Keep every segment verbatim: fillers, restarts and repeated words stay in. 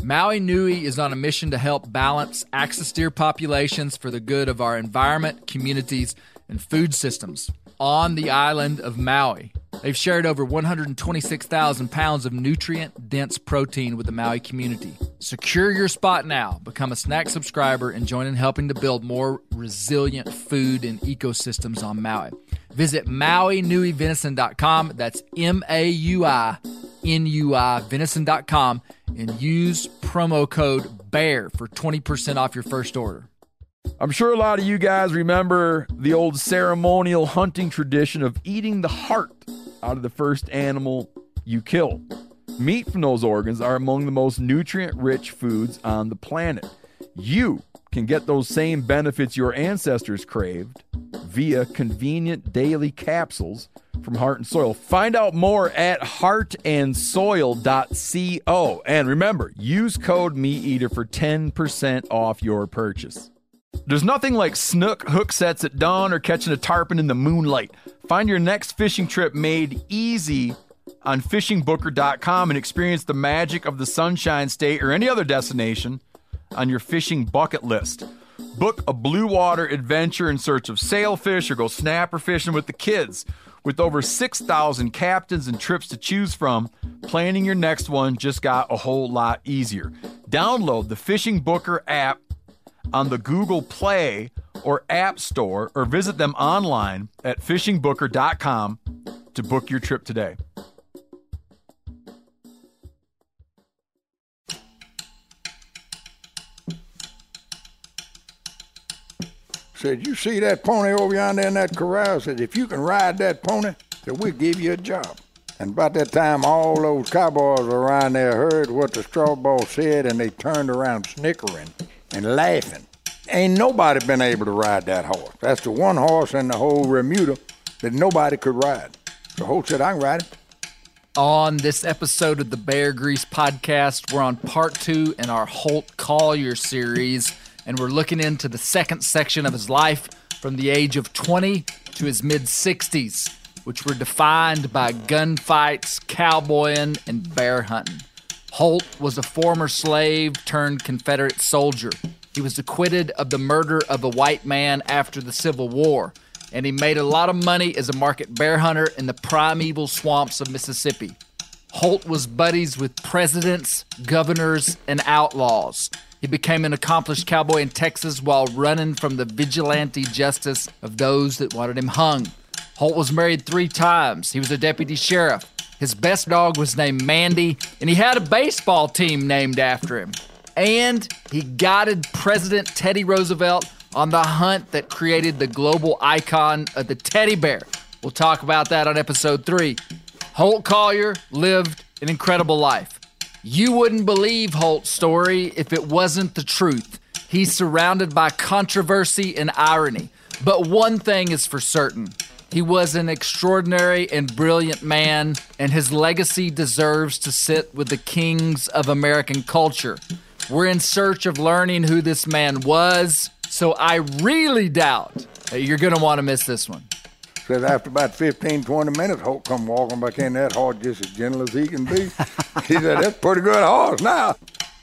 Maui Nui is on a mission to help balance axis deer populations for the good of our environment, communities, and food systems on the island of Maui. They've shared over one hundred twenty-six thousand pounds of nutrient-dense protein with the Maui community. Secure your spot now. Become a snack subscriber and join in helping to build more resilient food and ecosystems on Maui. Visit Maui Nui Venison dot com. That's M A U I N U I Venison dot com and use promo code BEAR for twenty percent off your first order. I'm sure a lot of you guys remember the old ceremonial hunting tradition of eating the heart out of the first animal you kill. Meat from those organs are among the most nutrient-rich foods on the planet. You can get those same benefits your ancestors craved via convenient daily capsules from Heart and Soil. Find out more at heart and soil dot co. And remember, use code MeatEater for ten percent off your purchase. There's nothing like snook hook sets at dawn or catching a tarpon in the moonlight. Find your next fishing trip made easy on fishing booker dot com and experience the magic of the Sunshine State or any other destination on your fishing bucket list. Book a blue water adventure in search of sailfish or go snapper fishing with the kids. With over six thousand captains and trips to choose from, planning your next one just got a whole lot easier. Download the Fishing Booker app on the Google Play or App Store or visit them online at fishing booker dot com to book your trip today. Said, you see that pony over yonder in that corral? Said, if you can ride that pony, then we'll give you a job. And about that time, all those cowboys around there heard what the straw ball said, and they turned around snickering and laughing. Ain't nobody been able to ride that horse. That's the one horse in the whole Remuda that nobody could ride. So Holt said, I can ride it. On this episode of the Bear Grease Podcast, we're on part two in our Holt Collier series, and we're looking into the second section of his life from the age of twenty to his mid-sixties, which were defined by gunfights, cowboying, and bear hunting. Holt was a former slave turned Confederate soldier. He was acquitted of the murder of a white man after the Civil War, and he made a lot of money as a market bear hunter in the primeval swamps of Mississippi. Holt was buddies with presidents, governors, and outlaws. He became an accomplished cowboy in Texas while running from the vigilante justice of those that wanted him hung. Holt was married three times. He was a deputy sheriff. His best dog was named Mandy, and he had a baseball team named after him. And he guided President Teddy Roosevelt on the hunt that created the global icon of the teddy bear. We'll talk about that on episode three. Holt Collier lived an incredible life. You wouldn't believe Holt's story if it wasn't the truth. He's surrounded by controversy and irony. But one thing is for certain. He was an extraordinary and brilliant man, and his legacy deserves to sit with the kings of American culture. We're in search of learning who this man was, so I really doubt that you're going to want to miss this one. Said after about fifteen, twenty minutes, Holt come walking back in, that horse just as gentle as he can be. He said, that's a pretty good horse now.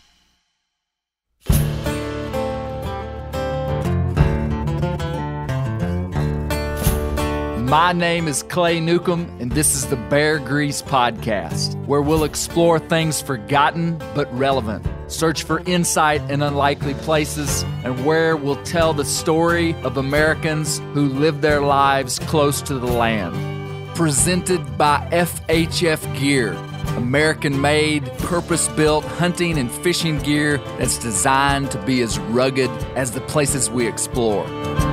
My name is Clay Newcomb, and this is the Bear Grease Podcast, where we'll explore things forgotten but relevant, search for insight in unlikely places, and where we'll tell the story of Americans who live their lives close to the land. Presented by F H F Gear, American-made, purpose-built hunting and fishing gear that's designed to be as rugged as the places we explore.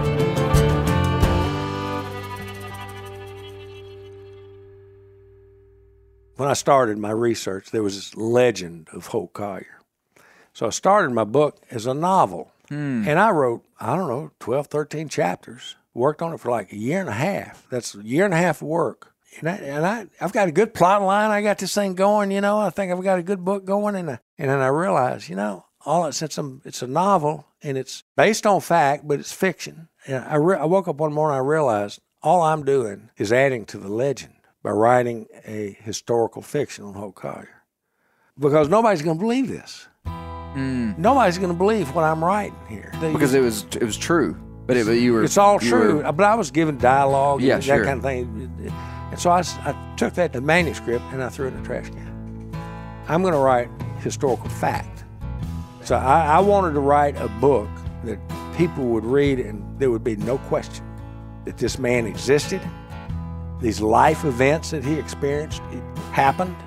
When I started my research, there was this legend of Holt Collier. So I started my book as a novel. Hmm. And I wrote, I don't know, twelve, thirteen chapters. Worked on it for like a year and a half. That's a year and a half of work. And, I, and I, I've got a good plot line. I got this thing going, you know. I think I've got a good book going. And, I, and then I realized, you know, all it's, it's, a, it's a novel, and it's based on fact, but it's fiction. And I, re- I woke up one morning, I realized all I'm doing is adding to the legend by writing a historical fiction on Holt Collier. Because nobody's going to believe this. Mm. Nobody's going to believe what I'm writing here. Because it was it was true. But, it, but you were. It's all you true. were- but I was given dialogue Yeah, and sure. that kind of thing. And so I, s- I took that to manuscript and I threw it in the trash can. I'm going to write historical fact. So I, I wanted to write a book that people would read and there would be no question that this man existed. These life events that he experienced it happened.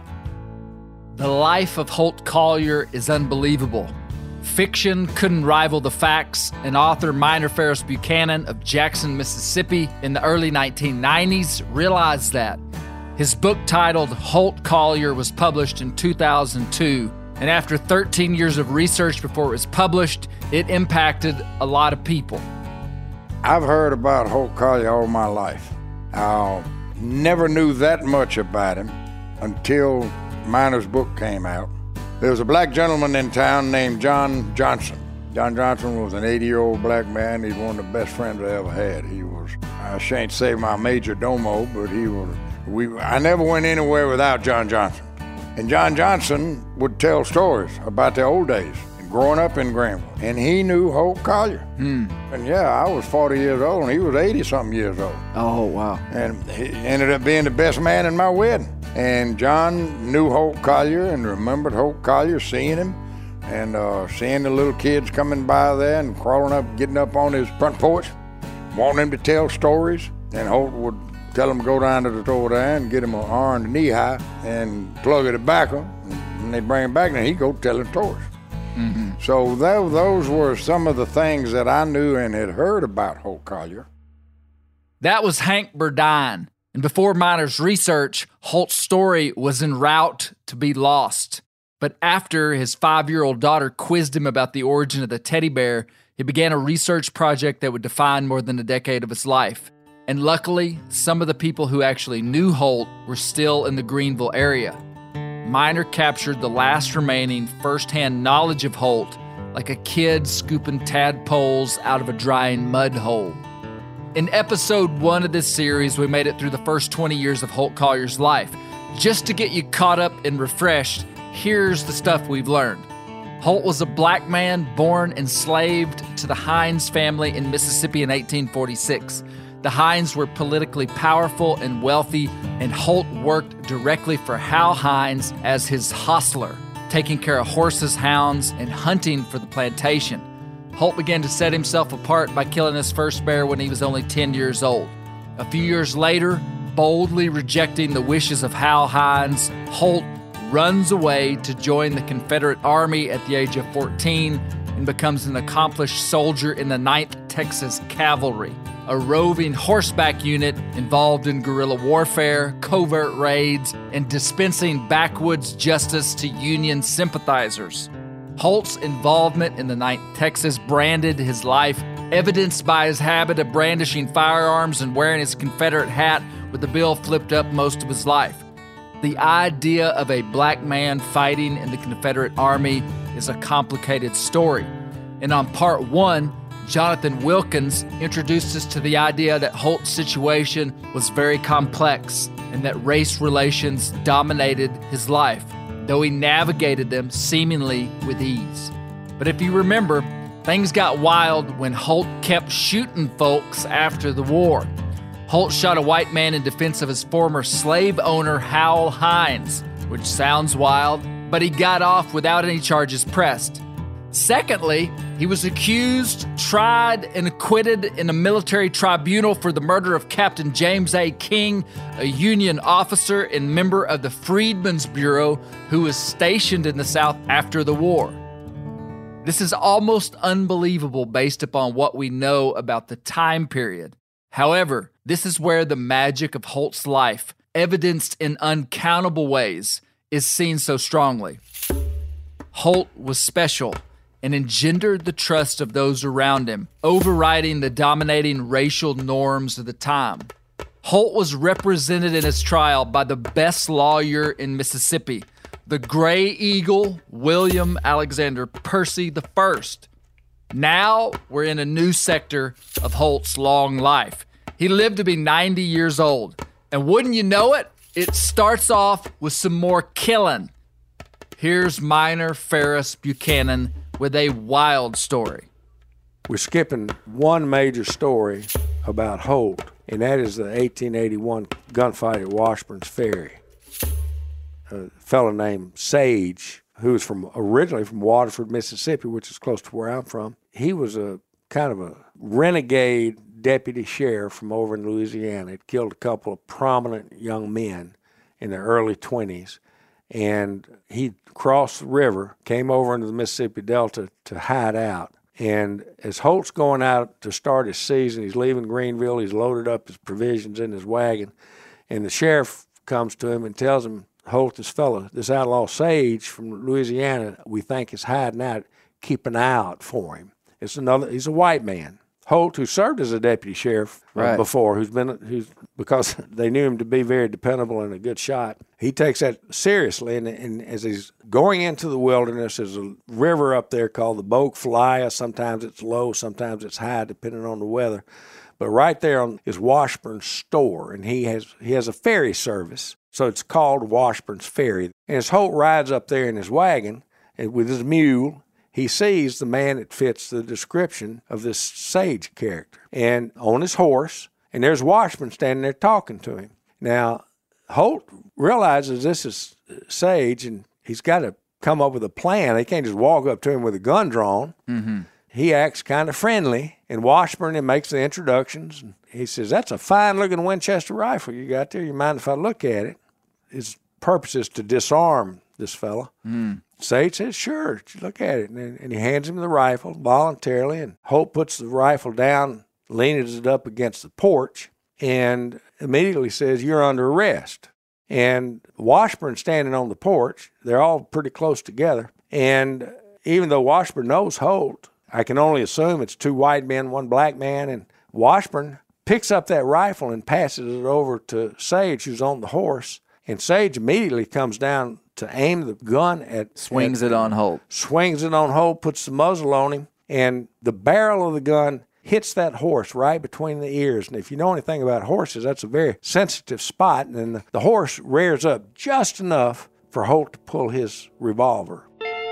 The life of Holt Collier is unbelievable. Fiction couldn't rival the facts, and author Minor Ferris Buchanan of Jackson, Mississippi in the early nineteen nineties realized that. His book titled Holt Collier was published in two thousand two, and after thirteen years of research before it was published, it impacted a lot of people. I've heard about Holt Collier all my life. I never knew that much about him until Minor's book came out. There was a black gentleman in town named John Johnson. John Johnson was an eighty-year-old black man. He's one of the best friends I ever had. He was, I shan't say my major domo, but he was, we, I never went anywhere without John Johnson. And John Johnson would tell stories about the old days and growing up in Greenville. And he knew Holt Collier. Hmm. And yeah, I was forty years old and he was eighty-something years old. Oh, wow. And he ended up being the best man in my wedding. And John knew Holt Collier and remembered Holt Collier, seeing him and uh, seeing the little kids coming by there and crawling up, getting up on his front porch, wanting him to tell stories. And Holt would tell them to go down to the store there and get him an orange knee high and plug of tobacco. And they bring him back and he'd go telling stories. Mm-hmm. So that, those were some of the things that I knew and had heard about Holt Collier. That was Hank Burdine. And before Minor's research, Holt's story was en route to be lost. But after his five-year-old daughter quizzed him about the origin of the teddy bear, he began a research project that would define more than a decade of his life. And luckily, some of the people who actually knew Holt were still in the Greenville area. Minor captured the last remaining first-hand knowledge of Holt, like a kid scooping tadpoles out of a drying mud hole. In episode one of this series, we made it through the first twenty years of Holt Collier's life. Just to get you caught up and refreshed, here's the stuff we've learned. Holt was a black man born enslaved to the Hines family in Mississippi in eighteen forty-six. The Hines were politically powerful and wealthy, and Holt worked directly for Hal Hines as his hostler, taking care of horses, hounds, and hunting for the plantation. Holt began to set himself apart by killing his first bear when he was only ten years old. A few years later, boldly rejecting the wishes of Hal Hines, Holt runs away to join the Confederate Army at the age of fourteen and becomes an accomplished soldier in the ninth Texas Cavalry, a roving horseback unit involved in guerrilla warfare, covert raids, and dispensing backwoods justice to Union sympathizers. Holt's involvement in the ninth Texas branded his life, evidenced by his habit of brandishing firearms and wearing his Confederate hat with the bill flipped up most of his life. The idea of a black man fighting in the Confederate Army is a complicated story. And on part one, Jonathan Wilkins introduced us to the idea that Holt's situation was very complex and that race relations dominated his life, though he navigated them seemingly with ease. But if you remember, things got wild when Holt kept shooting folks after the war. Holt shot a white man in defense of his former slave owner, Hal Hines, which sounds wild, but he got off without any charges pressed. Secondly, he was accused, tried, and acquitted in a military tribunal for the murder of Captain James A. King, a Union officer and member of the Freedmen's Bureau who was stationed in the South after the war. This is almost unbelievable based upon what we know about the time period. However, this is where the magic of Holt's life, evidenced in uncountable ways, is seen so strongly. Holt was special and engendered the trust of those around him, overriding the dominating racial norms of the time. Holt was represented in his trial by the best lawyer in Mississippi, the Gray Eagle, William Alexander Percy the First. Now we're in a new sector of Holt's long life. He lived to be ninety years old, and wouldn't you know it, it starts off with some more killing. Here's Miner Ferris Buchanan with a wild story. We're skipping one major story about Holt, and that is the eighteen eighty-one gunfight at Washburn's Ferry. A fellow named Sage, who was from originally from Waterford, Mississippi, which is close to where I'm from. He was a kind of a renegade deputy sheriff from over in Louisiana. He'd killed a couple of prominent young men in their early twenties. And he crossed the river, came over into the Mississippi Delta to hide out. And as Holt's going out to start his season, he's leaving Greenville, he's loaded up his provisions in his wagon, and the sheriff comes to him and tells him, Holt, this fellow, this outlaw Sage from Louisiana, we think is hiding out, keep an eye out for him. It's another, he's a white man. Holt, who served as a deputy sheriff uh, Right. before, who's been, who's because they knew him to be very dependable and a good shot, he takes that seriously. And, and as he's going into the wilderness, there's a river up there called the Bogue Falaya. Sometimes it's low, sometimes it's high, depending on the weather. But right there on is Washburn's store, and he has he has a ferry service, so it's called Washburn's Ferry. And as Holt rides up there in his wagon and with his mule, he sees the man that fits the description of this Sage character, and on his horse, and there's Washburn standing there talking to him. Now, Holt realizes this is Sage, and he's got to come up with a plan. He can't just walk up to him with a gun drawn. Mm-hmm. He acts kind of friendly, and Washburn and makes the introductions. And he says, that's a fine-looking Winchester rifle you got there. You mind if I look at it? His purpose is to disarm this fella. Mm. Sage says, sure, look at it. And, and he hands him the rifle voluntarily, and Holt puts the rifle down, leans it up against the porch, and immediately says, you're under arrest. And Washburn standing on the porch, they're all pretty close together. And even though Washburn knows Holt, I can only assume it's two white men, one black man, and Washburn picks up that rifle and passes it over to Sage, who's on the horse. And Sage immediately comes down to aim the gun at... Swings at, it on Holt. Swings it on Holt, puts the muzzle on him, and the barrel of the gun hits that horse right between the ears. And if you know anything about horses, that's a very sensitive spot. And then the, the horse rears up just enough for Holt to pull his revolver.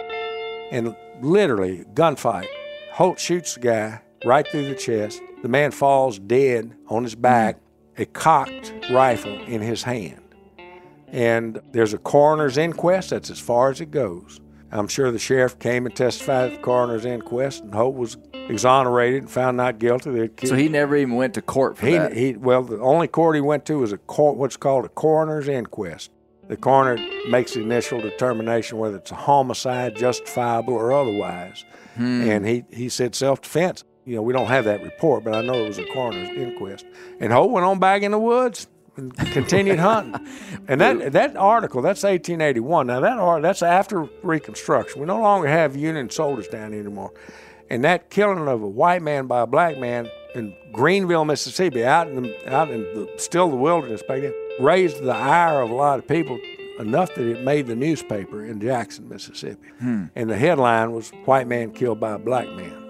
And literally, gunfight. Holt shoots the guy right through the chest. The man falls dead on his back, a cocked rifle in his hand. And there's a coroner's inquest. That's as far as it goes. I'm sure the sheriff came and testified at the coroner's inquest, and Holt was exonerated and found not guilty. So he never even went to court for he, that? He, well, the only court he went to was a court, what's called a coroner's inquest. The coroner makes the initial determination whether it's a homicide, justifiable, or otherwise. Hmm. And he, he said self-defense. You know, we don't have that report, but I know it was a coroner's inquest. And Holt went on back in the woods and continued hunting. And that that article, that's eighteen eighty-one. Now, that art, that's after Reconstruction. We no longer have Union soldiers down here anymore. And that killing of a white man by a black man in Greenville, Mississippi, out in the, out in the, still the wilderness back then, raised the ire of a lot of people enough that it made the newspaper in Jackson, Mississippi. Hmm. And the headline was, white man killed by a black man.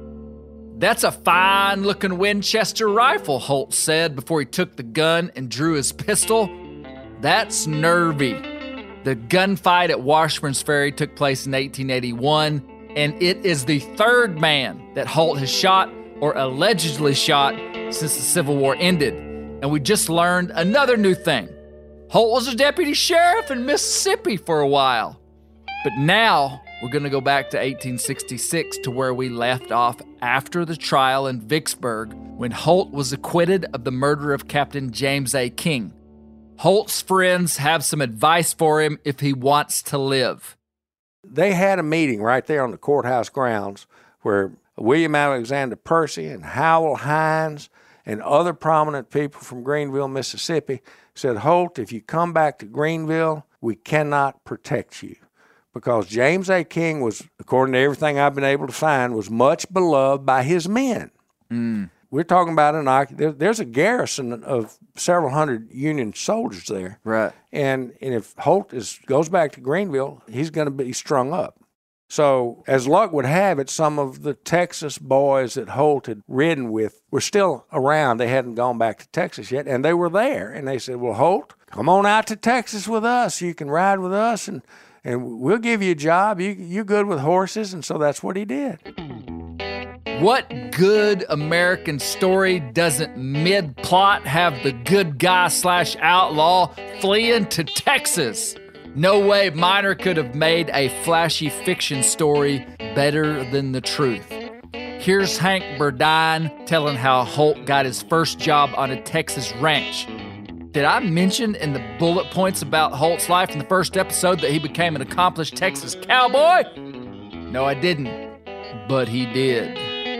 That's a fine-looking Winchester rifle, Holt said before he took the gun and drew his pistol. That's nervy. The gunfight at Washburn's Ferry took place in eighteen eighty-one, and it is the third man that Holt has shot or allegedly shot since the Civil War ended. And we just learned another new thing. Holt was a deputy sheriff in Mississippi for a while. But now we're going to go back to eighteen sixty-six to where we left off after the trial in Vicksburg when Holt was acquitted of the murder of Captain James A. King. Holt's friends have some advice for him if he wants to live. They had a meeting right there on the courthouse grounds where William Alexander Percy and Howell Hines and other prominent people from Greenville, Mississippi said, Holt, if you come back to Greenville, we cannot protect you. Because James A. King was, according to everything I've been able to find, was much beloved by his men. Mm. We're talking about an there, there's a garrison of several hundred Union soldiers there. Right. And and if Holt is goes back to Greenville, he's going to be strung up. So as luck would have it, some of the Texas boys that Holt had ridden with were still around. They hadn't gone back to Texas yet, and they were there. And they said, well, Holt, come on out to Texas with us. You can ride with us and and we'll give you a job. You you good with horses, and so that's what he did. What good American story doesn't mid-plot have the good guy slash outlaw fleeing to Texas? No way Miner could have made a flashy fiction story better than the truth. Here's Hank Burdine telling how Holt got his first job on a Texas ranch. Did I mention in the bullet points about Holt's life in the first episode that he became an accomplished Texas cowboy? No, I didn't, but he did.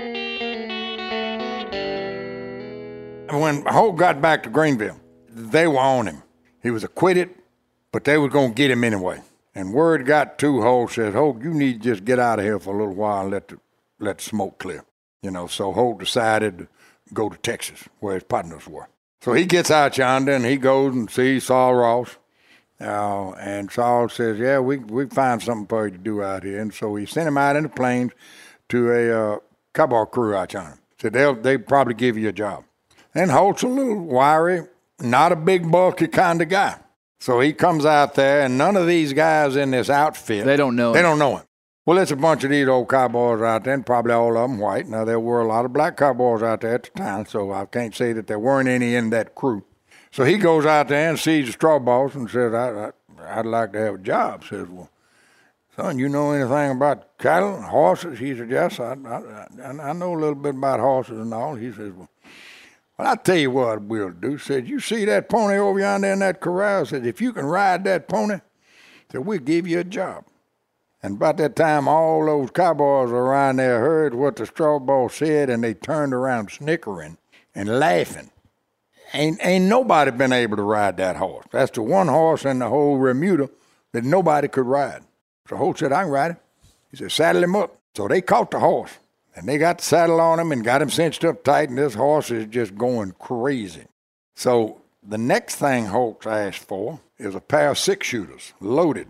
When Holt got back to Greenville, they were on him. He was acquitted, but they were going to get him anyway. And word got to Holt, said, Holt, you need to just get out of here for a little while and let the, let the smoke clear. You know, so Holt decided to go to Texas, where his partners were. So he gets out yonder, and he goes and sees Saul Ross. Uh, and Saul says, yeah, we we find something for you to do out here. And so he sent him out in the plains to a uh, cowboy crew out yonder. Said, they'll they'll probably give you a job. And Holt's a little wiry, not a big, bulky kind of guy. So he comes out there, and none of these guys in this outfit, They don't know They him. don't know him. Well, there's a bunch of these old cowboys out there, and probably all of them white. Now, there were a lot of black cowboys out there at the time, so I can't say that there weren't any in that crew. So he goes out there and sees the straw boss and says, I, I, I'd like to have a job. Says, well, son, you know anything about cattle and horses? He said, yes, I, I, I know a little bit about horses and all. He says, well, well, I'll tell you what we'll do. Said, you see that pony over yonder in that corral? Said, if you can ride that pony, said, we'll give you a job. And about that time, all those cowboys around there heard what the straw boss said, and they turned around snickering and laughing. Ain't, ain't nobody been able to ride that horse. That's the one horse in the whole remuda that nobody could ride. So Holt said, I can ride him. He said, saddle him up. So they caught the horse, and they got the saddle on him and got him cinched up tight, and this horse is just going crazy. So the next thing Holt asked for is a pair of six-shooters, loaded.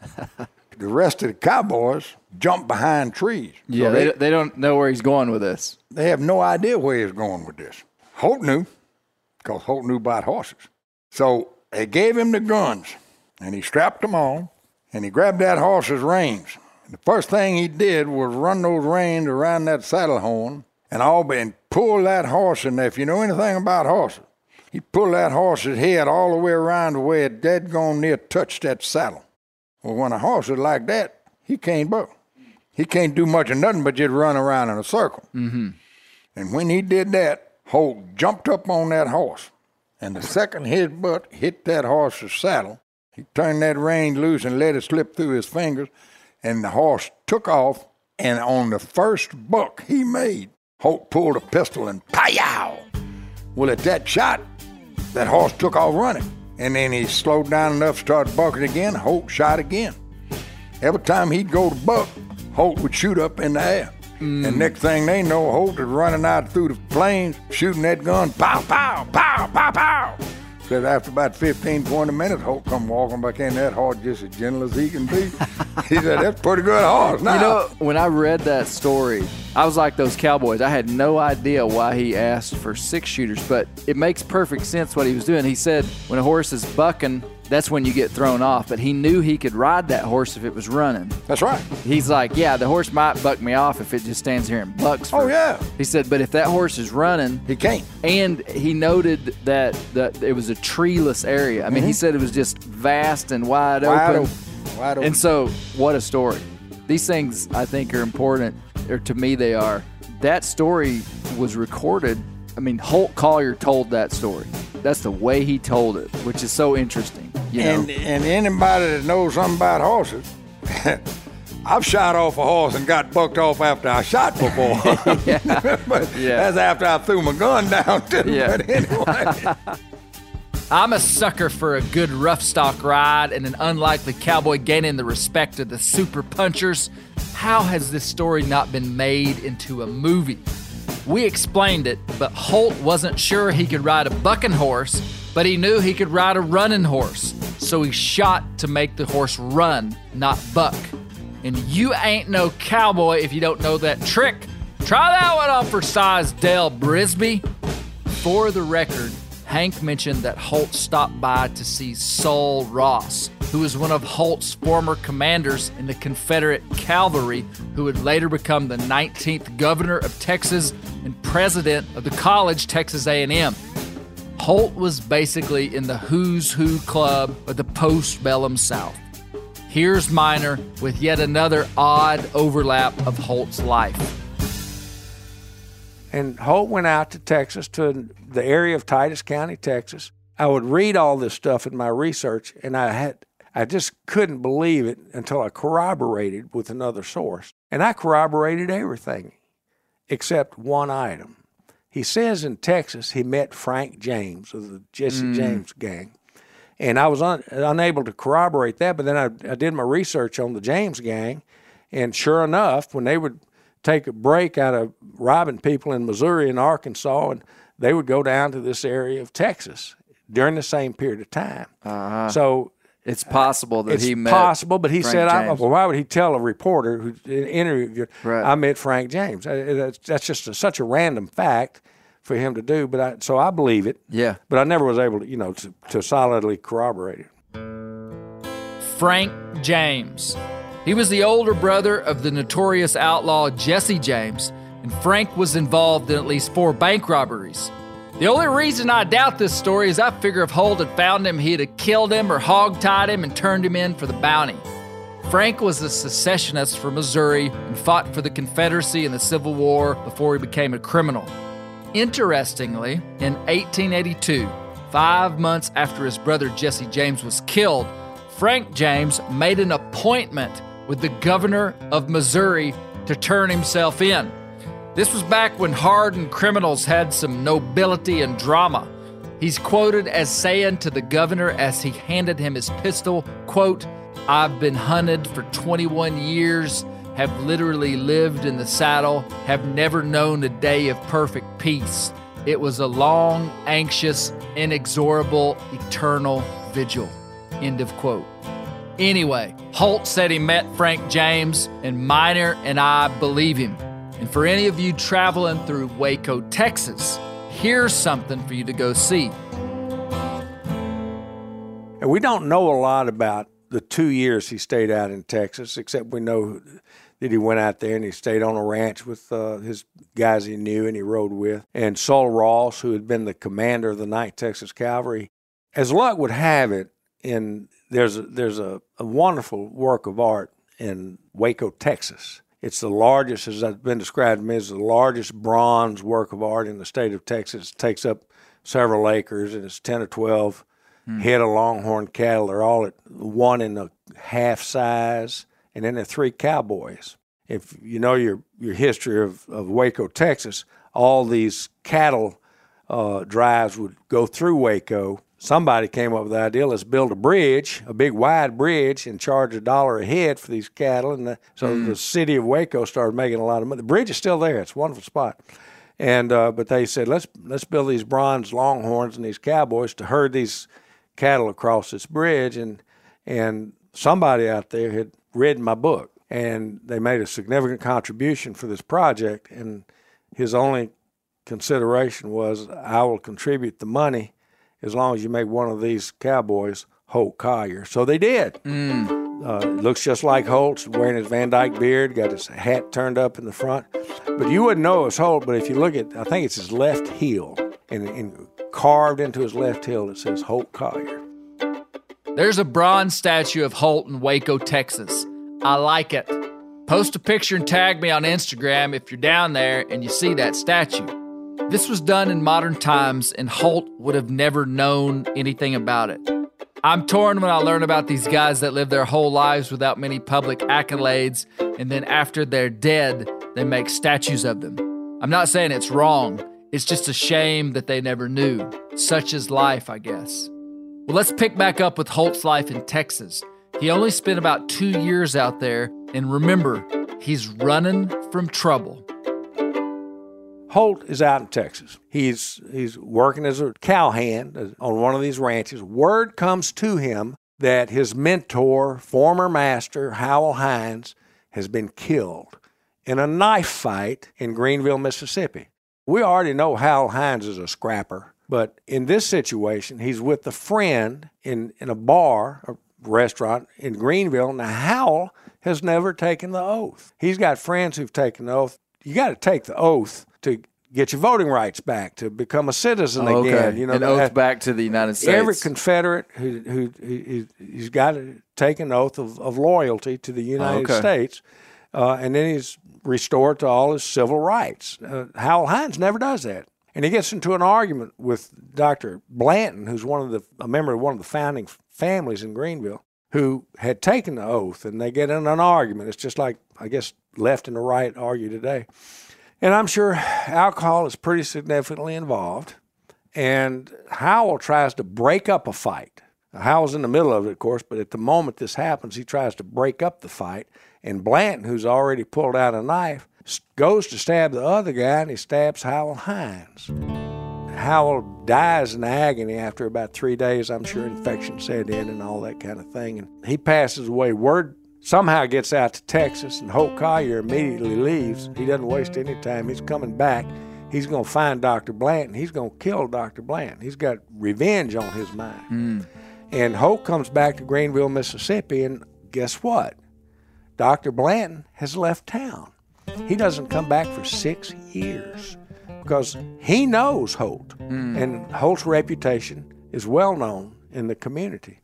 The rest of the cowboys jumped behind trees. Yeah, So they, they don't know where he's going with this. they have no idea where he's going with this. Holt knew, because Holt knew about horses. So they gave him the guns, and he strapped them on, and he grabbed that horse's reins. And the first thing he did was run those reins around that saddle horn and all and pull that horse in there. If you know anything about horses, he pulled that horse's head all the way around the way it dead gone near touched that saddle. Well, when a horse is like that, he can't buck. He can't do much of nothing but just run around in a circle. Mm-hmm. And when he did that, Holt jumped up on that horse. And the second his butt hit that horse's saddle, he turned that rein loose and let it slip through his fingers. And the horse took off. And on the first buck he made, Holt pulled a pistol and pow! Well, at that shot, that horse took off running. And then he slowed down enough, started bucking again. Holt shot again. Every time he'd go to buck, Holt would shoot up in the air. Mm. And next thing they know, Holt is running out through the plains, shooting that gun, pow, pow, pow, pow, pow. Said after about fifteen, twenty minutes, Holt come walking back in, that horse just as gentle as he can be. He said, that's a pretty good horse now. You know, when I read that story, I was like those cowboys. I had no idea why he asked for six shooters, but it makes perfect sense what he was doing. He said when a horse is bucking, that's when you get thrown off. But he knew he could ride that horse if it was running. That's right. He's like, yeah, the horse might buck me off if it just stands here and bucks. For Oh, yeah. He said, but if that horse is running, He can't. and he noted that, that it was a treeless area. I mean, Mm-hmm. he said it was just vast and wide, Wide open. open. Wide open. And so, what a story. These things, I think, are important, or to me they are. That story was recorded. I mean, Holt Collier told that story. That's the way he told it, which is so interesting. You know? And, and anybody that knows something about horses, I've shot off a horse and got bucked off after I shot before. But Yeah. that's after I threw my gun down. Too. Yeah. But anyway. I'm a sucker for a good rough stock ride and an unlikely cowboy gaining the respect of the super punchers. How has this story not been made into a movie? We explained it, but Holt wasn't sure he could ride a bucking horse, but he knew he could ride a running horse. So he shot to make the horse run, not buck. And you ain't no cowboy if you don't know that trick. Try that one on for size, Dale Brisby. For the record, Hank mentioned that Holt stopped by to see Saul Ross. who was one of Holt's former commanders in the Confederate cavalry, who would later become the nineteenth governor of Texas and president of the college Texas A and M. Holt was basically in the who's who club of the postbellum South. Here's Miner with yet another odd overlap of Holt's life. And Holt went out to Texas, to the area of Titus County, Texas. I would read all this stuff in my research, and I had I just couldn't believe it until I corroborated with another source. And I corroborated everything except one item. He says in Texas he met Frank James of the Jesse mm. James gang. And I was un, unable to corroborate that, but then I, I did my research on the James gang, and sure enough, when they would take a break out of robbing people in Missouri and Arkansas, and they would go down to this area of Texas during the same period of time. Uh-huh. So it's possible that it's he met possible, but he Frank said, I, James. well, why would he tell a reporter who interviewed, right. I met Frank James? That's, that's just a, such a random fact for him to do, but I, so I believe it. Yeah. But I never was able to, you know, to, to solidly corroborate it. Frank James. He was the older brother of the notorious outlaw Jesse James, and Frank was involved in at least four bank robberies. The only reason I doubt this story is I figure if Holt had found him, he'd have killed him or hog-tied him and turned him in for the bounty. Frank was a secessionist from Missouri and fought for the Confederacy in the Civil War before he became a criminal. Interestingly, in eighteen eighty-two, five months after his brother Jesse James was killed, Frank James made an appointment with the governor of Missouri to turn himself in. This was back when hardened criminals had some nobility and drama. He's quoted as saying to the governor as he handed him his pistol, quote, "I've been hunted for twenty-one years, have literally lived in the saddle, have never known a day of perfect peace. It was a long, anxious, inexorable, eternal vigil." End of quote. Anyway, Holt said he met Frank James, and Miner and I believe him. And for any of you traveling through Waco, Texas, here's something for you to go see. And we don't know a lot about the two years he stayed out in Texas, except we know that he went out there and he stayed on a ranch with uh, his guys he knew and he rode with. And Sol Ross, who had been the commander of the ninth Texas Cavalry. As luck would have it, in there's a, there's a, a wonderful work of art in Waco, Texas. It's the largest, as it's been described to me, as the largest bronze work of art in the state of Texas. It takes up several acres, and it's ten or twelve hmm. head of longhorn cattle. They're all at one and a half size, and then there are three cowboys. If you know your your history of, of Waco, Texas, all these cattle uh, drives would go through Waco. Somebody came up with the idea, let's build a bridge, a big wide bridge, and charge a dollar a head for these cattle. And the, so mm. the city of Waco started making a lot of money. The bridge is still there. It's a wonderful spot. And uh, but they said, let's let's build these bronze longhorns and these cowboys to herd these cattle across this bridge. And and somebody out there had read my book, and they made a significant contribution for this project. And his only consideration was, I will contribute the money as long as you make one of these cowboys Holt Collier. So they did. Mm. Uh, it looks just like Holt's, wearing his Van Dyke beard, got his hat turned up in the front. But you wouldn't know it's Holt, but if you look at, I think it's his left heel, and, and carved into his left heel it says Holt Collier. There's a bronze statue of Holt in Waco, Texas. I like it. Post a picture and tag me on Instagram if you're down there and you see that statue. This was done in modern times, and Holt would have never known anything about it. I'm torn when I learn about these guys that live their whole lives without many public accolades, and then after they're dead, they make statues of them. I'm not saying it's wrong. It's just a shame that they never knew. Such is life, I guess. Well, let's pick back up with Holt's life in Texas. He only spent about two years out there, and remember, he's running from trouble. Holt is out in Texas. He's he's working as a cowhand on one of these ranches. Word comes to him that his mentor, former master, Howell Hines, has been killed in a knife fight in Greenville, Mississippi. We already know Howell Hines is a scrapper, but in this situation, he's with a friend in, in a bar, or restaurant in Greenville. Now, Howell has never taken the oath. He's got friends who've taken the oath. You got to take the oath to get your voting rights back, to become a citizen oh, okay. again. You know, an oath back to the United States. Every Confederate who, who, who he's got to take an oath of, of loyalty to the United okay. States, uh, and then he's restored to all his civil rights. Uh, Howell Hines never does that. And he gets into an argument with Doctor Blanton, who's one of the a member of one of the founding families in Greenville, who had taken the oath, and they get in an argument. It's just like, I guess, left and the right argue today. And I'm sure alcohol is pretty significantly involved. And Howell tries to break up a fight. Now, Howell's in the middle of it, of course, but at the moment this happens, he tries to break up the fight. And Blanton, who's already pulled out a knife, goes to stab the other guy, and he stabs Howell Hines. Howell dies in agony after about three days. I'm sure infection set in and all that kind of thing. And he passes away. Word somehow gets out to Texas, and Holt Collier immediately leaves. He doesn't waste any time. He's coming back. He's going to find Doctor Blanton. He's going to kill Doctor Blanton. He's got revenge on his mind. Mm. And Holt comes back to Greenville, Mississippi, and guess what? Doctor Blanton has left town. He doesn't come back for six years because he knows Holt, mm. and Holt's reputation is well known in the community.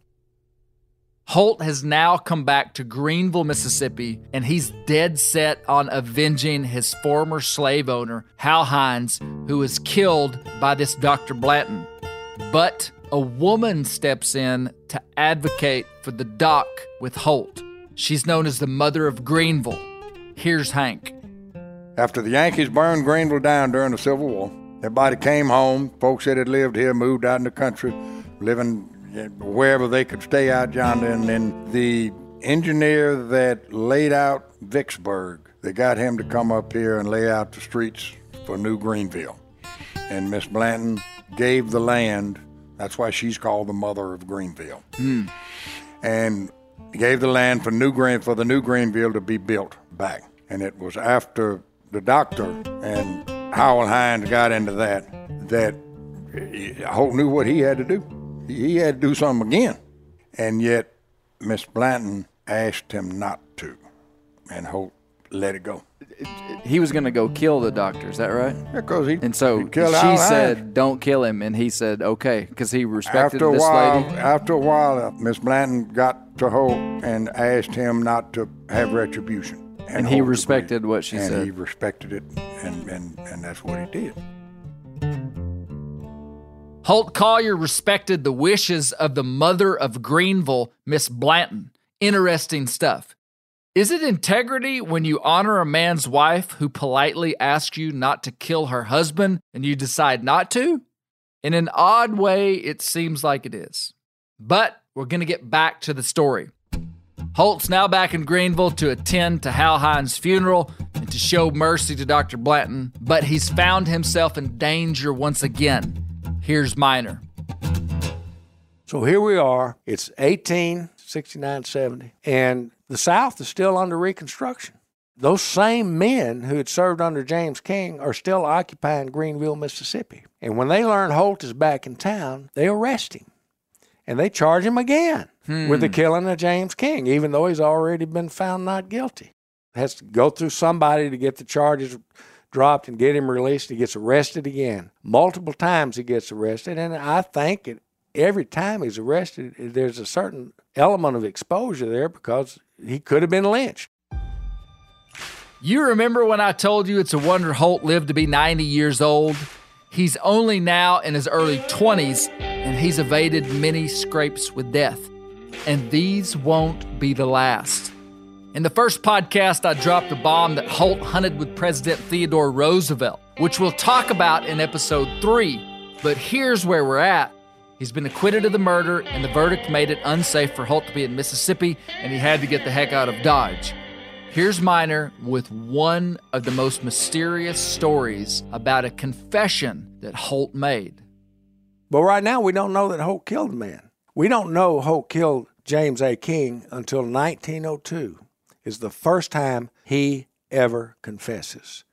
Holt has now come back to Greenville, Mississippi, and he's dead set on avenging his former slave owner, Hal Hines, who was killed by this Doctor Blanton. But a woman steps in to advocate for the doc with Holt. She's known as the Mother of Greenville. Here's Hank. After the Yankees burned Greenville down during the Civil War, everybody came home. Folks that had lived here moved out in the country, living wherever they could stay out yonder. And then the engineer that laid out Vicksburg, they got him to come up here and lay out the streets for New Greenville. And Miss Blanton gave the land. That's why she's called the Mother of Greenville. Mm. And gave the land for New Green for the New Greenville to be built back. And it was after the doctor and Howell Hines got into that that Holt knew what he had to do. He had to do something again. And yet Miss Blanton asked him not to, and Holt let it go. He was going to go kill the doctor, is that right? Because he And so he killed she Howell said, Hines. don't kill him, and he said, okay, because he respected After a this while, lady. after a while, uh, Miss Blanton got to Holt and asked him not to have retribution. And, and he Holt respected agreed. what she and said. And he respected it, and, and, and that's what he did. Holt Collier respected the wishes of the Mother of Greenville, Miss Blanton. Interesting stuff. Is it integrity when you honor a man's wife who politely asks you not to kill her husband and you decide not to? In an odd way, it seems like it is. But we're going to get back to the story. Holt's now back in Greenville to attend to Hal Hines' funeral and to show mercy to Doctor Blanton, but he's found himself in danger once again. Here's Miner. So here we are. It's eighteen sixty-nine seventy, and the South is still under Reconstruction. Those same men who had served under James King are still occupying Greenville, Mississippi. And when they learn Holt is back in town, they arrest him. And they charge him again hmm. with the killing of James King, even though he's already been found not guilty. Has to go through somebody to get the charges dropped and get him released. He gets arrested again. Multiple times he gets arrested, and I think it, every time he's arrested, there's a certain element of exposure there because he could have been lynched. You remember when I told you it's a wonder Holt lived to be ninety years old? He's only now in his early twenties, and he's evaded many scrapes with death. And these won't be the last. In the first podcast, I dropped the bomb that Holt hunted with President Theodore Roosevelt, which we'll talk about in episode three. But here's where we're at. He's been acquitted of the murder, and the verdict made it unsafe for Holt to be in Mississippi, and he had to get the heck out of Dodge. Here's Miner with one of the most mysterious stories about a confession that Holt made. But right now, we don't know that Holt killed the man. We don't know Holt killed James A. King until nineteen oh two. Is the first time he ever confesses.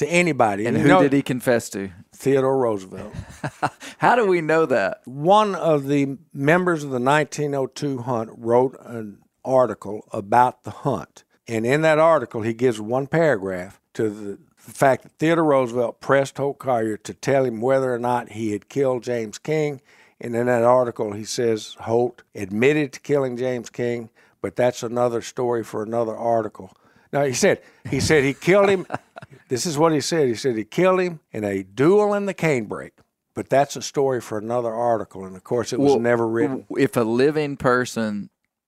to anybody. And you who know, did he confess to? Theodore Roosevelt. How do we know that? One of the members of the nineteen oh two hunt wrote an article about the hunt. And in that article, he gives one paragraph to the, the fact that Theodore Roosevelt pressed Holt Collier to tell him whether or not he had killed James King. And in that article, he says Holt admitted to killing James King, but that's another story for another article. Now, he said he said he killed him. This is what he said. He said he killed him in a duel in the canebrake. But that's a story for another article. And, of course, it was Well, never written. If a living person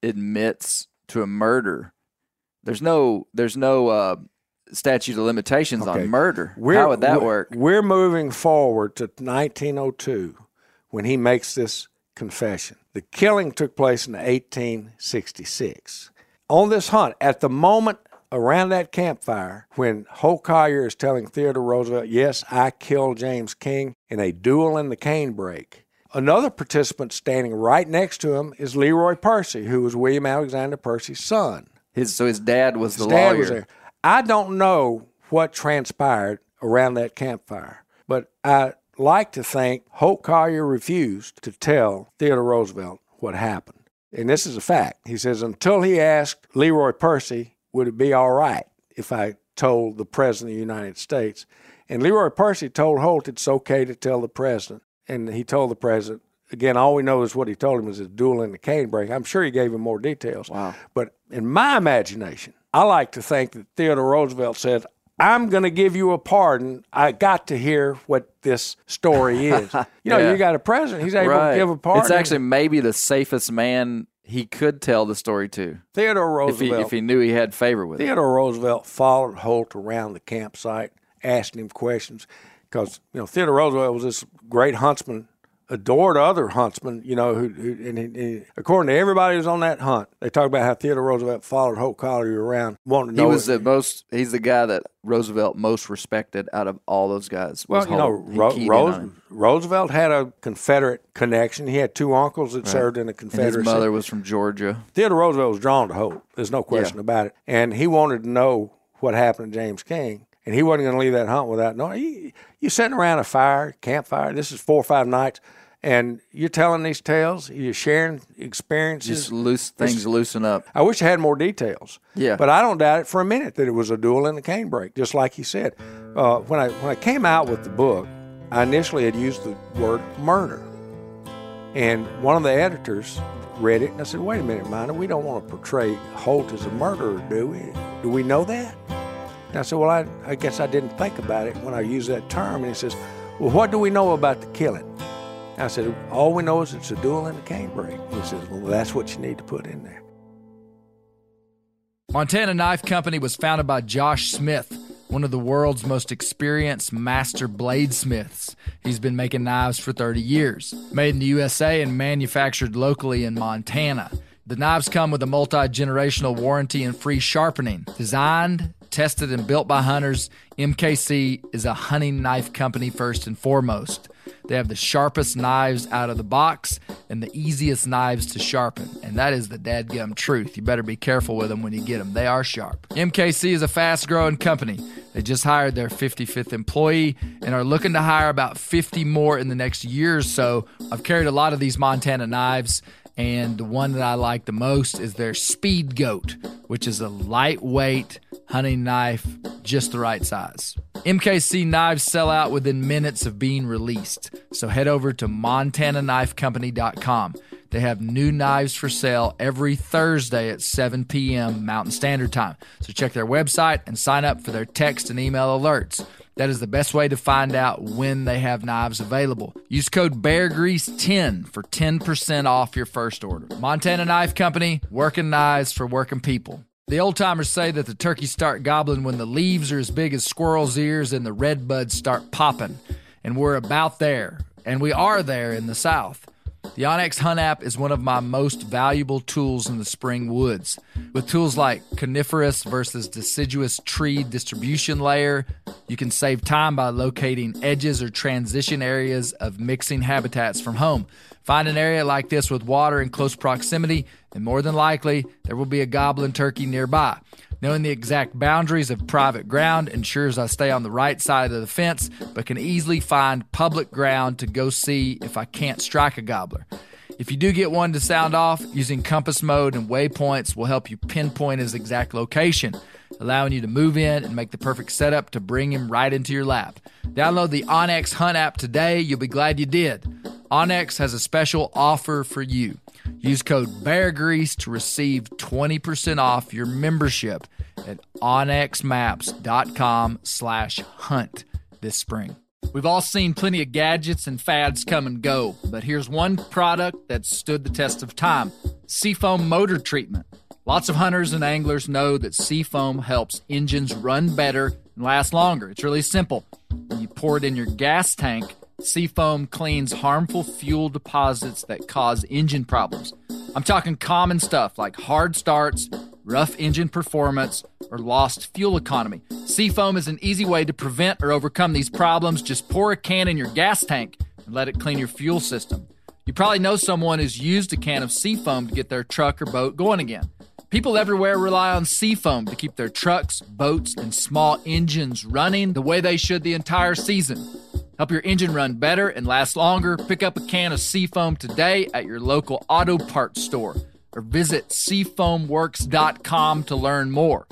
admits to a murder, there's no there's no uh, statute of limitations Okay. on murder. We're- How would that we're- work? We're moving forward to nineteen oh two when he makes this confession. The killing took place in eighteen sixty-six. On this hunt, at the moment around that campfire, when Holt Collier is telling Theodore Roosevelt, yes, I killed James King in a duel in the canebrake, another participant standing right next to him is Leroy Percy, who was William Alexander Percy's son. His so his dad was His the dad lawyer. was there. I don't know what transpired around that campfire, but I like to think Holt Collier refused to tell Theodore Roosevelt what happened. And this is a fact. He says, until he asked Leroy Percy, would it be all right if I told the President of the United States? And Leroy Percy told Holt it's okay to tell the President. And he told the President, again, all we know is what he told him was a duel in the canebrake. I'm sure he gave him more details. Wow. But in my imagination, I like to think that Theodore Roosevelt said, I'm going to give you a pardon. I got to hear what this story is. You know, Yeah. you got a president. He's able Right. to give a pardon. It's actually maybe the safest man he could tell the story to Theodore if he Roosevelt. if he knew he had favor with it. Theodore Roosevelt followed Holt around the campsite, asking him questions, because you know Theodore Roosevelt was this great huntsman, adored other huntsmen. You know, who, who and, he, he, according to everybody who's on that hunt, they talk about how Theodore Roosevelt followed Holt Collier around, wanting to He know. was if- the most. He's the guy that Roosevelt most respected out of all those guys. Well, was you know, Holt. He Ro- keyed in Rose, on him. Roosevelt had a Confederate connection. He had two uncles that served in the And his Confederacy. mother was from Georgia. Theodore Roosevelt was drawn to Holt. There's no question Yeah. about it. And he wanted to know what happened to James King. And he wasn't going to leave that hunt without knowing. You, you're sitting around a fire, campfire. This is four or five nights. And you're telling these tales. You're sharing experiences. Just loose things loosen up. I wish I had more details. Yeah. But I don't doubt it for a minute that it was a duel in the canebrake, just like he said. Uh, when I when I came out with the book, I initially had used the word murder. And one of the editors read it, and I said, wait a minute, Minor, we don't want to portray Holt as a murderer, do we? Do we know that? And I said, well, I, I guess I didn't think about it when I used that term. And he says, well, what do we know about the killing? And I said, all we know is it's a duel in the canebrake. And he says, well, that's what you need to put in there. Montana Knife Company was founded by Josh Smith, one of the world's most experienced master bladesmiths. He's been making knives for thirty years. Made in the U S A and manufactured locally in Montana. The knives come with a multi-generational warranty and free sharpening. Designed, tested, and built by hunters, M K C is a hunting knife company first and foremost. They have the sharpest knives out of the box and the easiest knives to sharpen. And that is the dadgum truth. You better be careful with them when you get them. They are sharp. M K C is a fast-growing company. They just hired their fifty-fifth employee and are looking to hire about fifty more in the next year or so. I've carried a lot of these Montana knives, and the one that I like the most is their Speed Goat, which is a lightweight hunting knife, just the right size. M K C knives sell out within minutes of being released, so head over to montana knife company dot com. They have new knives for sale every Thursday at seven p.m. Mountain Standard Time, so check their website and sign up for their text and email alerts. That is the best way to find out when they have knives available. Use code bear grease ten for ten percent off your first order. Montana Knife Company, working knives for working people. The old-timers say that the turkeys start gobbling when the leaves are as big as squirrels' ears and the red buds start popping. And we're about there. And we are there in the South. The onX Hunt app is one of my most valuable tools in the spring woods. With tools like coniferous versus deciduous tree distribution layer, you can save time by locating edges or transition areas of mixing habitats from home. Find an area like this with water in close proximity, and more than likely, there will be a gobbling turkey nearby. Knowing the exact boundaries of private ground ensures I stay on the right side of the fence, but can easily find public ground to go see if I can't strike a gobbler. If you do get one to sound off, using compass mode and waypoints will help you pinpoint his exact location, allowing you to move in and make the perfect setup to bring him right into your lap. Download the onX Hunt app today. You'll be glad you did. onX has a special offer for you. Use code BEARGREASE to receive twenty percent off your membership at onxmaps.com slash hunt this spring. We've all seen plenty of gadgets and fads come and go, but here's one product that stood the test of time: Seafoam Motor Treatment. Lots of hunters and anglers know that Seafoam helps engines run better and last longer. It's really simple. When you pour it in your gas tank, Seafoam cleans harmful fuel deposits that cause engine problems. I'm talking common stuff like hard starts, rough engine performance, or lost fuel economy. Seafoam is an easy way to prevent or overcome these problems. Just pour a can in your gas tank and let it clean your fuel system. You probably know someone who's used a can of Seafoam to get their truck or boat going again. People everywhere rely on Seafoam to keep their trucks, boats, and small engines running the way they should the entire season. Help your engine run better and last longer. Pick up a can of Seafoam today at your local auto parts store or visit seafoam works dot com to learn more.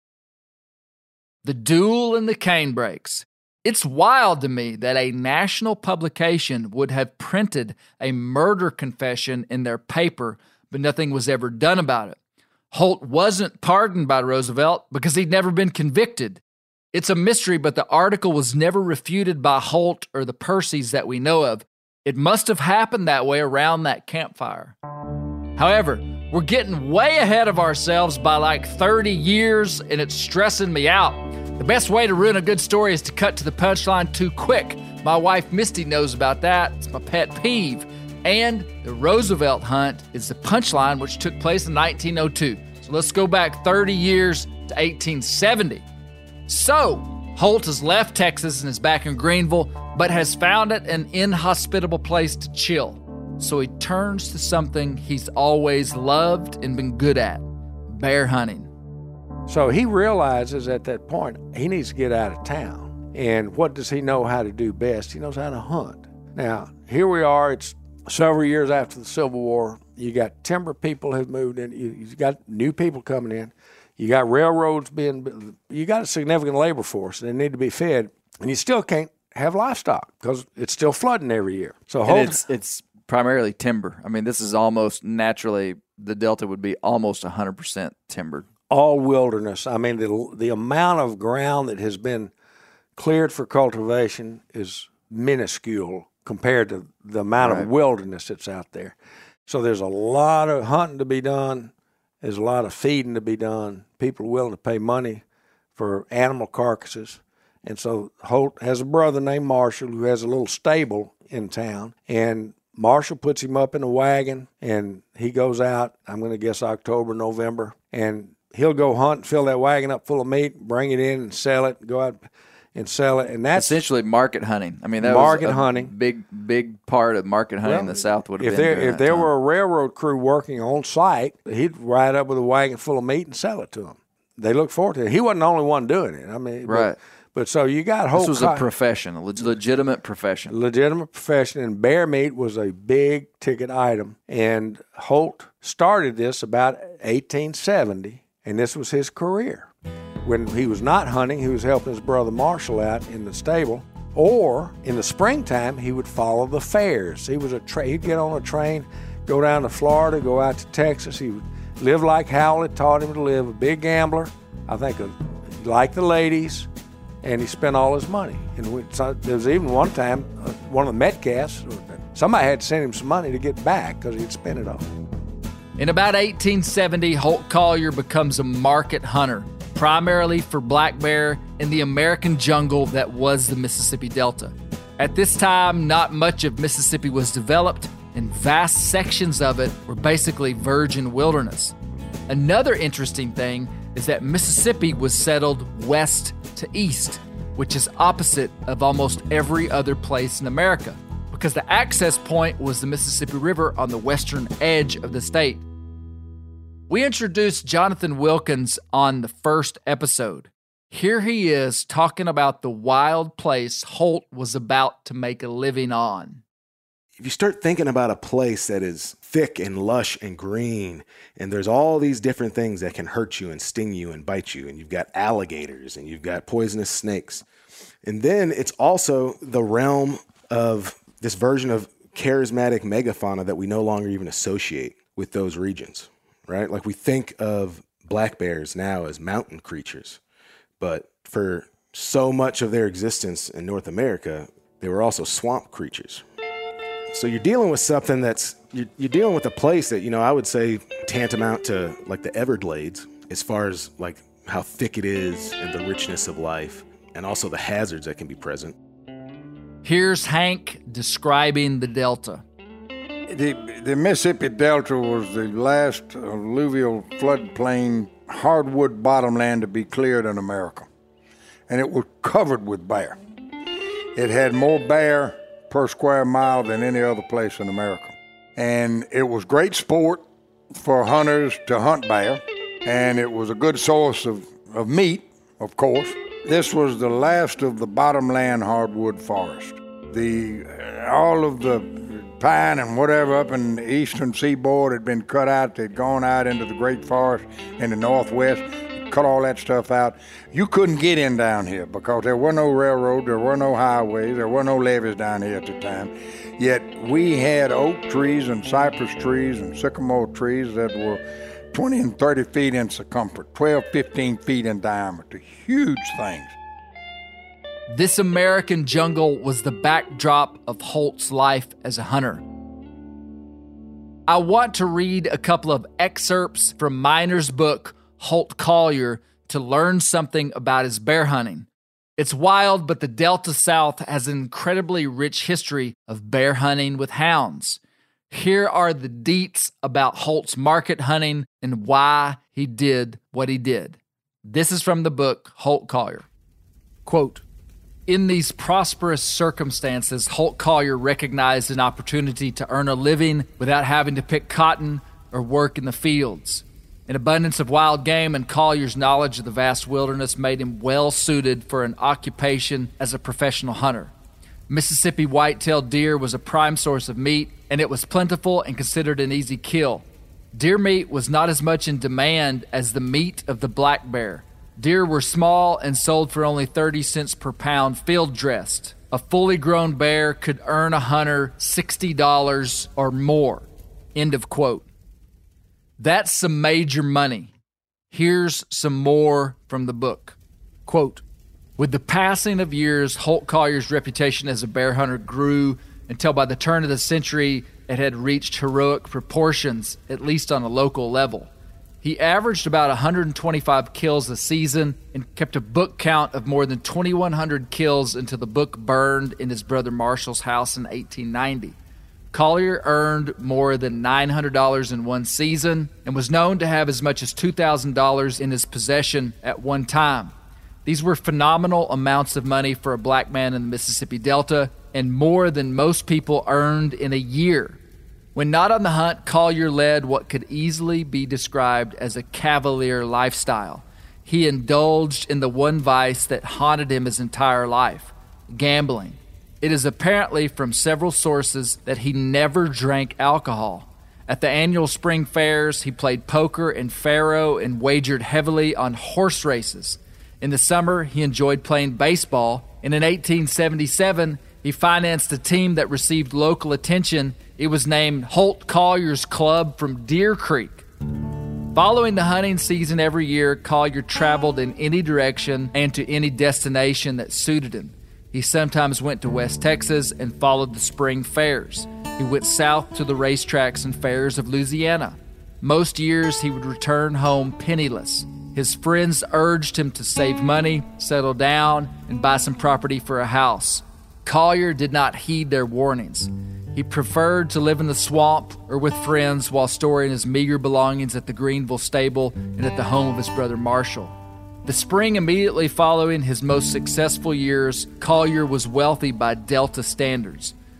The Duel and the Canebrakes. It's wild to me that a national publication would have printed a murder confession in their paper, but nothing was ever done about it. Holt wasn't pardoned by Roosevelt because he'd never been convicted. It's a mystery, but the article was never refuted by Holt or the Percys that we know of. It must have happened that way around that campfire. However, we're getting way ahead of ourselves by like thirty years, and it's stressing me out. The best way to ruin a good story is to cut to the punchline too quick. My wife Misty knows about that. It's my pet peeve. And the Roosevelt hunt is the punchline, which took place in nineteen oh two. So let's go back thirty years to eighteen seventy. So, Holt has left Texas and is back in Greenville, but has found it an inhospitable place to chill. So he turns to something he's always loved and been good at: bear hunting. So he realizes at that point he needs to get out of town. And what does he know how to do best? He knows how to hunt. Now, here we are. It's several years after the Civil War. You got timber people have moved in. You, you've got new people coming in. You got railroads being, you got a significant labor force. They need to be fed. And you still can't have livestock because it's still flooding every year. So and it's, it's primarily timber. I mean, this is almost naturally, the Delta would be almost one hundred percent timbered. All wilderness. I mean, the, the amount of ground that has been cleared for cultivation is minuscule compared to the amount right. of wilderness that's out there. So there's a lot of hunting to be done. There's a lot of feeding to be done. People are willing to pay money for animal carcasses. And so Holt has a brother named Marshall who has a little stable in town. And Marshall puts him up in a wagon, and he goes out, I'm going to guess October, November, and he'll go hunt, fill that wagon up full of meat, bring it in and sell it, go out and sell it. And that's essentially market hunting. I mean, that market was a hunting. big, big part of market hunting well, in the South would have if been. There, if there time. were a railroad crew working on site, he'd ride up with a wagon full of meat and sell it to them. They look forward to it. He wasn't the only one doing it. I mean, right. But, but so you got Holt. This was Co- a profession, a leg- legitimate profession. Legitimate profession, and bear meat was a big ticket item. And Holt started this about eighteen seventy, and this was his career. When he was not hunting, he was helping his brother Marshall out in the stable. Or in the springtime, he would follow the fairs. He was a tra- he'd get on a train, go down to Florida, go out to Texas. He would live like Howlett taught him to live, a big gambler. I think a, like the ladies, and he spent all his money. And we, so, there was even one time, uh, one of the Metcalfs, somebody had to send him some money to get back because he'd spent it all. In about eighteen seventy, Holt Collier becomes a market hunter, primarily for black bear in the American jungle that was the Mississippi Delta. At this time, not much of Mississippi was developed, and vast sections of it were basically virgin wilderness. Another interesting thing is that Mississippi was settled west to east, which is opposite of almost every other place in America, because the access point was the Mississippi River on the western edge of the state. We introduced Jonathan Wilkins on the first episode. Here he is talking about the wild place Holt was about to make a living on. If you start thinking about a place that is thick and lush and green, and there's all these different things that can hurt you and sting you and bite you, and you've got alligators and you've got poisonous snakes. And then it's also the realm of this version of charismatic megafauna that we no longer even associate with those regions, right? Like we think of black bears now as mountain creatures, but for so much of their existence in North America, they were also swamp creatures. So you're dealing with something that's, you're, you're dealing with a place that, you know, I would say tantamount to like the Everglades as far as like how thick it is and the richness of life and also the hazards that can be present. Here's Hank describing the Delta. The, the Mississippi Delta was the last alluvial floodplain hardwood bottomland to be cleared in America. And it was covered with bear. It had more bear per square mile than any other place in America. And it was great sport for hunters to hunt bear. And it was a good source of, of meat, of course. This was the last of the bottomland hardwood forest. The, all of the pine and whatever up in the eastern seaboard had been cut out. They'd gone out into the great forest in the northwest, cut all that stuff out. You couldn't get in down here because there were no railroad, there were no highways, there were no levees down here at the time. Yet we had oak trees and cypress trees and sycamore trees that were twenty and thirty feet in circumference, twelve, fifteen feet in diameter, huge things. This American jungle was the backdrop of Holt's life as a hunter. I want to read a couple of excerpts from Miner's book, Holt Collier, to learn something about his bear hunting. It's wild, but the Delta South has an incredibly rich history of bear hunting with hounds. Here are the deets about Holt's market hunting and why he did what he did. This is from the book, Holt Collier. Quote, "In these prosperous circumstances, Holt Collier recognized an opportunity to earn a living without having to pick cotton or work in the fields. An abundance of wild game and Collier's knowledge of the vast wilderness made him well suited for an occupation as a professional hunter. Mississippi white-tailed deer was a prime source of meat, and it was plentiful and considered an easy kill. Deer meat was not as much in demand as the meat of the black bear. Deer were small and sold for only thirty cents per pound field-dressed. A fully grown bear could earn a hunter sixty dollars or more." End of quote. That's some major money. Here's some more from the book. Quote, "With the passing of years, Holt Collier's reputation as a bear hunter grew until by the turn of the century, it had reached heroic proportions, at least on a local level. He averaged about one hundred twenty-five kills a season and kept a book count of more than twenty-one hundred kills until the book burned in his brother Marshall's house in eighteen ninety. Collier earned more than nine hundred dollars in one season and was known to have as much as two thousand dollars in his possession at one time. These were phenomenal amounts of money for a black man in the Mississippi Delta and more than most people earned in a year. When not on the hunt, Collier led what could easily be described as a cavalier lifestyle. He indulged in the one vice that haunted him his entire life, gambling. It is apparently from several sources that he never drank alcohol. At the annual spring fairs, he played poker and faro and wagered heavily on horse races. In the summer, he enjoyed playing baseball, and in eighteen seventy-seven, he financed a team that received local attention. It was named Holt Collier's Club from Deer Creek. Following the hunting season every year, Collier traveled in any direction and to any destination that suited him. He sometimes went to West Texas and followed the spring fairs. He went south to the racetracks and fairs of Louisiana. Most years, he would return home penniless. His friends urged him to save money, settle down, and buy some property for a house. Collier did not heed their warnings. He preferred to live in the swamp or with friends while storing his meager belongings at the Greenville stable and at the home of his brother Marshall. The spring immediately following his most successful years, Collier was wealthy by Delta standards.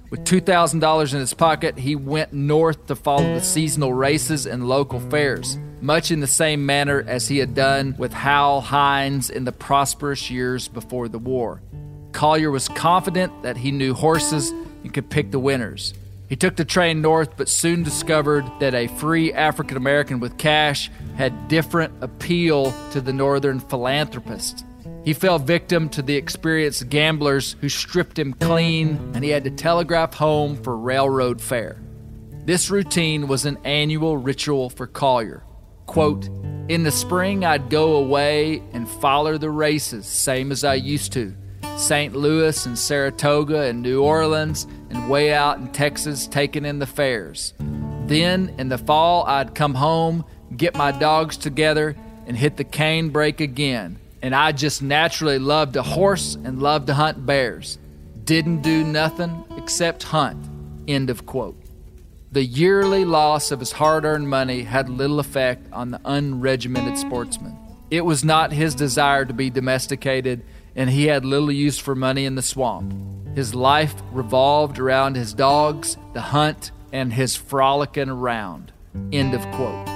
With two thousand dollars in his pocket, he went north to follow the seasonal races and local fairs, much in the same manner as he had done with Hal Hines in the prosperous years before the war. Collier was confident that he knew horses and could pick the winners. He took the train north, but soon discovered that a free African American with cash had different appeal to the northern philanthropist. He fell victim to the experienced gamblers who stripped him clean, and he had to telegraph home for railroad fare. This routine was an annual ritual for Collier. Quote, "In the spring, I'd go away and follow the races, same as I used to. Saint Louis and Saratoga and New Orleans and way out in Texas taking in the fairs. Then, in the fall, I'd come home, get my dogs together, and hit the cane brake again. And I just naturally loved to horse and loved to hunt bears. Didn't do nothing except hunt." End of quote. The yearly loss of his hard-earned money had little effect on the unregimented sportsman. It was not his desire to be domesticated, and he had little use for money in the swamp. His life revolved around his dogs, the hunt, and his frolicking around. End of quote.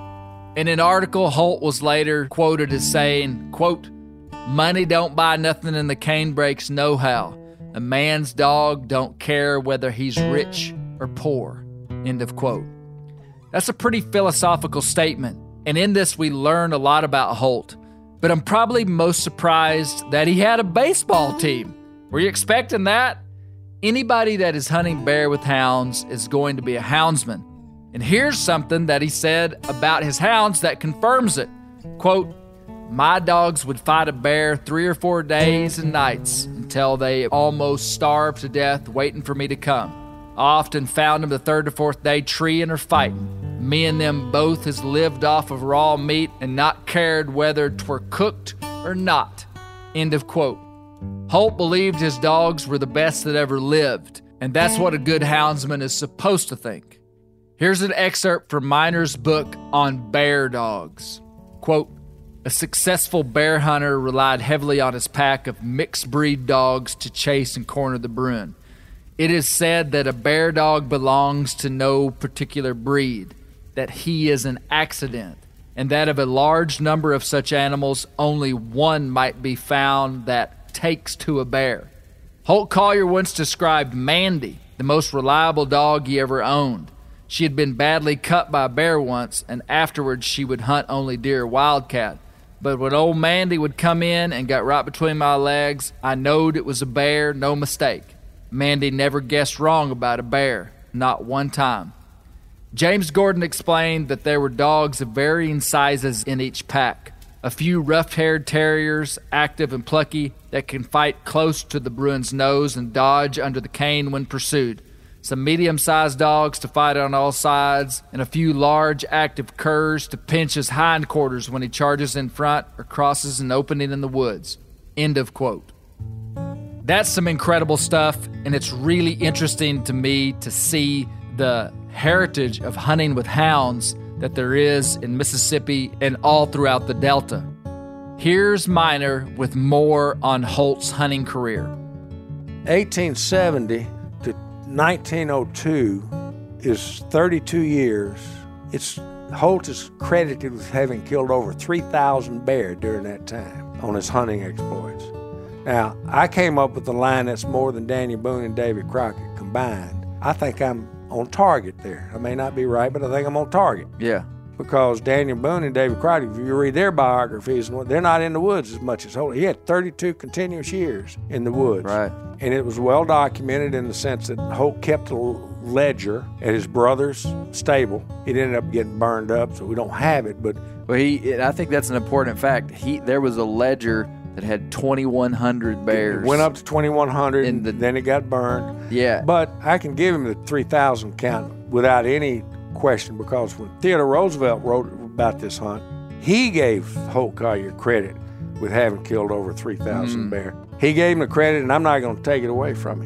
In an article, Holt was later quoted as saying, quote, "Money don't buy nothing in the cane brakes nohow. A man's dog don't care whether he's rich or poor." End of quote. That's a pretty philosophical statement, and in this we learn a lot about Holt. But I'm probably most surprised that he had a baseball team. Were you expecting that? Anybody that is hunting bear with hounds is going to be a houndsman. And here's something that he said about his hounds that confirms it. Quote, "My dogs would fight a bear three or four days and nights until they almost starved to death waiting for me to come. I often found them the third or fourth day treeing or fighting. Me and them both has lived off of raw meat and not cared whether 'twere cooked or not." End of quote. Holt believed his dogs were the best that ever lived, and that's what a good houndsman is supposed to think. Here's an excerpt from Miner's book on bear dogs. Quote, "A successful bear hunter relied heavily on his pack of mixed breed dogs to chase and corner the bruin. It is said that a bear dog belongs to no particular breed, that he is an accident, and that of a large number of such animals, only one might be found that takes to a bear. Holt Collier once described Mandy, the most reliable dog he ever owned. She had been badly cut by a bear once, and afterwards she would hunt only deer or wildcat. But when old Mandy would come in and got right between my legs, I knowed it was a bear, no mistake. Mandy never guessed wrong about a bear, not one time." James Gordon explained that there were dogs of varying sizes in each pack. A few rough-haired terriers, active and plucky, that can fight close to the bruin's nose and dodge under the cane when pursued. Some medium-sized dogs to fight on all sides, and a few large, active curs to pinch his hindquarters when he charges in front or crosses an opening in the woods. End of quote. That's some incredible stuff, and it's really interesting to me to see the heritage of hunting with hounds that there is in Mississippi and all throughout the Delta. Here's Miner with more on Holt's hunting career. eighteen seventy to nineteen oh two is thirty-two years. It's Holt is credited with having killed over three thousand bear during that time on his hunting exploits. Now, I came up with a line that's more than Daniel Boone and David Crockett combined. I think I'm on target there. I may not be right, but I think I'm on target. Yeah. Because Daniel Boone and David Crockett, if you read their biographies, they're not in the woods as much as Holt. He had thirty-two continuous years in the woods. Right. And it was well documented in the sense that Holt kept a ledger at his brother's stable. It ended up getting burned up, so we don't have it, but... Well, he, I think that's an important fact. He There was a ledger that had twenty-one hundred bears. It went up to twenty-one hundred, In the- and then it got burned. Yeah. But I can give him the three thousand count without any question, because when Theodore Roosevelt wrote about this hunt, he gave Holt Collier credit with having killed over three thousand Mm. bear. He gave him the credit, and I'm not going to take it away from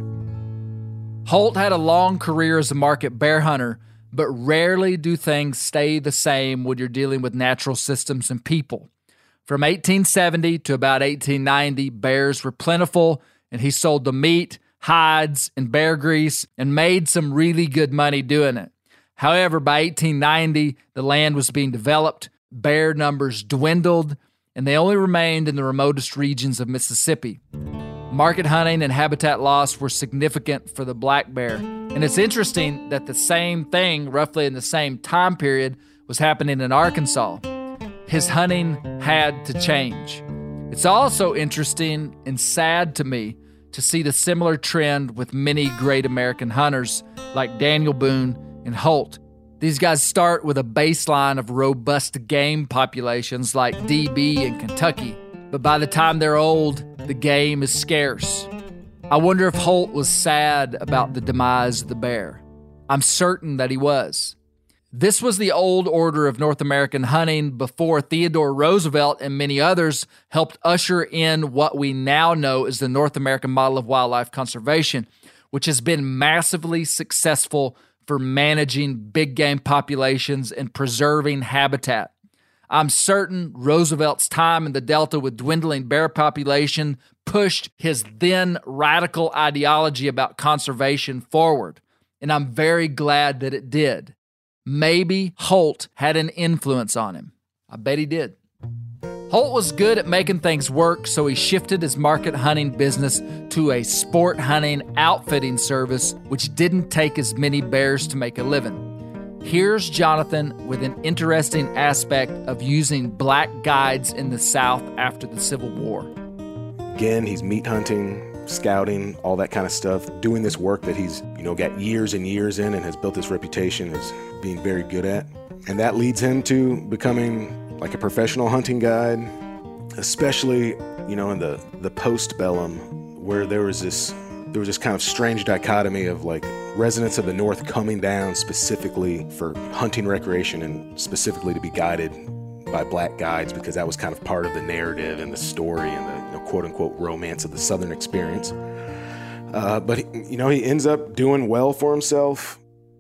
him. Holt had a long career as a market bear hunter, but rarely do things stay the same when you're dealing with natural systems and people. From eighteen seventy to about eighteen ninety, bears were plentiful, and he sold the meat, hides, and bear grease and made some really good money doing it. However, by eighteen ninety, the land was being developed, bear numbers dwindled, and they only remained in the remotest regions of Mississippi. Market hunting and habitat loss were significant for the black bear. And it's interesting that the same thing, roughly in the same time period, was happening in Arkansas. His hunting had to change. It's also interesting and sad to me to see the similar trend with many great American hunters like Daniel Boone and Holt. These guys start with a baseline of robust game populations like D B in Kentucky, but by the time they're old, the game is scarce. I wonder if Holt was sad about the demise of the bear. I'm certain that he was. This was the old order of North American hunting before Theodore Roosevelt and many others helped usher in what we now know as the North American model of wildlife conservation, which has been massively successful for managing big game populations and preserving habitat. I'm certain Roosevelt's time in the Delta with dwindling bear population pushed his then radical ideology about conservation forward, and I'm very glad that it did. Maybe Holt had an influence on him. I bet he did. Holt was good at making things work, so he shifted his market hunting business to a sport hunting outfitting service, which didn't take as many bears to make a living. Here's Jonathan with an interesting aspect of using black guides in the South after the Civil War. Again, he's meat hunting, scouting, all that kind of stuff, doing this work that he's, you know, got years and years in and has built this reputation as being very good at. And that leads him to becoming like a professional hunting guide, especially, you know, in the, the postbellum, where there was this there was this kind of strange dichotomy of like residents of the North coming down specifically for hunting recreation and specifically to be guided by black guides, because that was kind of part of the narrative and the story and the, you know, quote unquote romance of the Southern experience. Uh, but, he, you know, he ends up doing well for himself.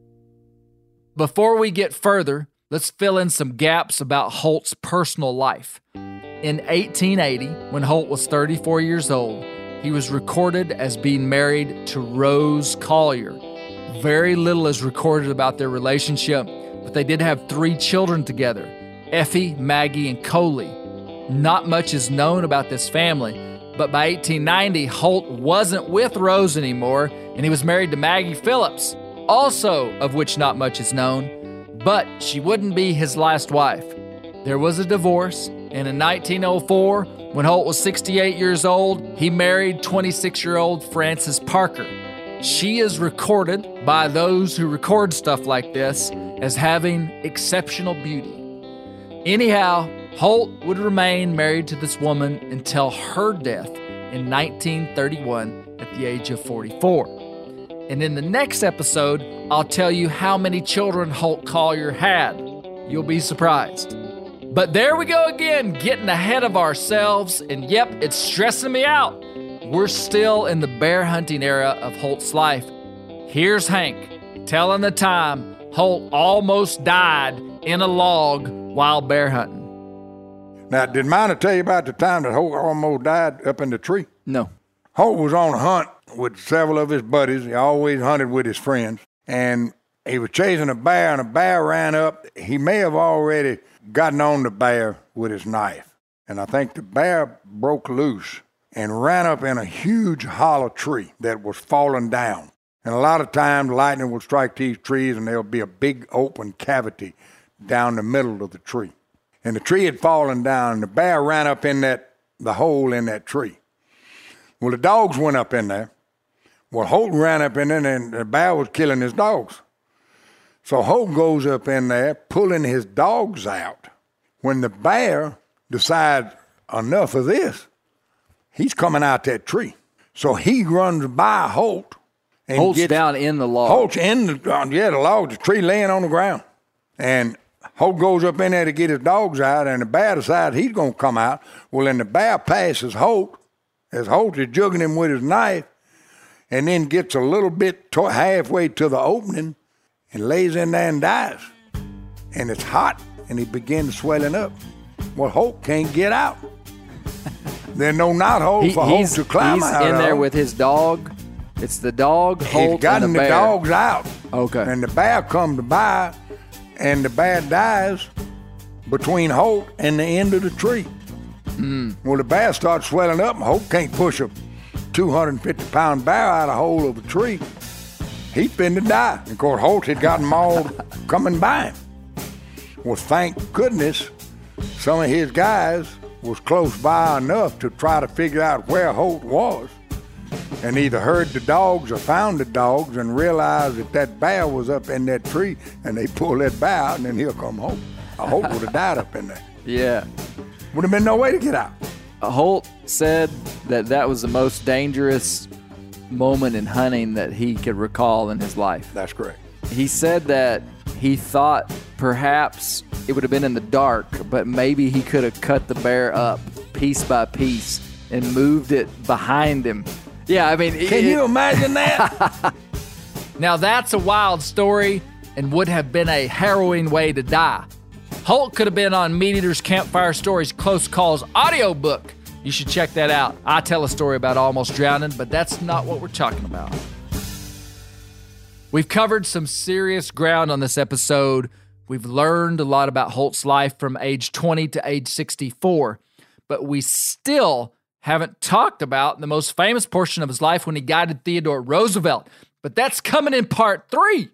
Before we get further, let's fill in some gaps about Holt's personal life. In eighteen eighty, when Holt was thirty-four years old, he was recorded as being married to Rose Collier. Very little is recorded about their relationship, but they did have three children together, Effie, Maggie, and Coley. Not much is known about this family, but by eighteen ninety, Holt wasn't with Rose anymore, and he was married to Maggie Phillips, also of which not much is known, but she wouldn't be his last wife. There was a divorce, and in nineteen oh four, when Holt was sixty-eight years old, he married twenty-six-year-old Frances Parker. She is recorded by those who record stuff like this as having exceptional beauty. Anyhow, Holt would remain married to this woman until her death in nineteen thirty-one at the age of forty-four. And in the next episode, I'll tell you how many children Holt Collier had. You'll be surprised. But there we go again, getting ahead of ourselves, and yep, it's stressing me out. We're still in the bear hunting era of Holt's life. Here's Hank telling the time Holt almost died in a log while bear hunting. Now, did Miner tell you about the time that Holt almost died up in the tree? No. Holt was on a hunt with several of his buddies. He always hunted with his friends. And he was chasing a bear, and a bear ran up. He may have already gotten on the bear with his knife. And I think the bear broke loose and ran up in a huge hollow tree that was falling down. And a lot of times lightning would strike these trees and there'll be a big open cavity down the middle of the tree. And the tree had fallen down and the bear ran up in that the hole in that tree. Well, the dogs went up in there. Well, Holt ran up in there and the bear was killing his dogs. So Holt goes up in there, pulling his dogs out. When the bear decides, enough of this, he's coming out that tree. So he runs by Holt. And Holt's gets, down in the log. Holt's in the, uh, yeah, the log, the tree laying on the ground. And Holt goes up in there to get his dogs out, and the bear decides he's going to come out. Well, then the bear passes Holt, as Holt is jugging him with his knife, and then gets a little bit to, halfway to the opening, and lays in there and dies. And it's hot, and he begins swelling up. Well, Holt can't get out. There's no knothole He- for Holt he's to climb he's out in there of. with his dog, It's the dog, He'd Holt, and gotten the the bear. dogs out. Okay. And the bear come to buy, and the bear dies between Holt and the end of the tree. Mm. Well, the bear starts swelling up, and Holt can't push a two hundred fifty pound bear out of the hole of a tree. He'd finna die. And of course, Holt had gotten mauled coming by him. Well, thank goodness some of his guys was close by enough to try to figure out where Holt was, and either heard the dogs or found the dogs and realized that that bear was up in that tree, and they pulled that bear out, and then here come Holt. A Holt would have died up in there. Yeah. Would have been no way to get out. Holt said that that was the most dangerous moment in hunting that he could recall in his life. That's correct. He said that he thought perhaps it would have been in the dark, but maybe he could have cut the bear up piece by piece and moved it behind him. Yeah, I mean... Can it, you imagine that? Now that's a wild story and would have been a harrowing way to die. Holt could have been on Meat Eater's Campfire Stories Close Calls audiobook. You should check that out. I tell a story about almost drowning, but that's not what we're talking about. We've covered some serious ground on this episode. We've learned a lot about Holt's life from age twenty to age sixty-four, but we still haven't talked about the most famous portion of his life when he guided Theodore Roosevelt. But that's coming in part three.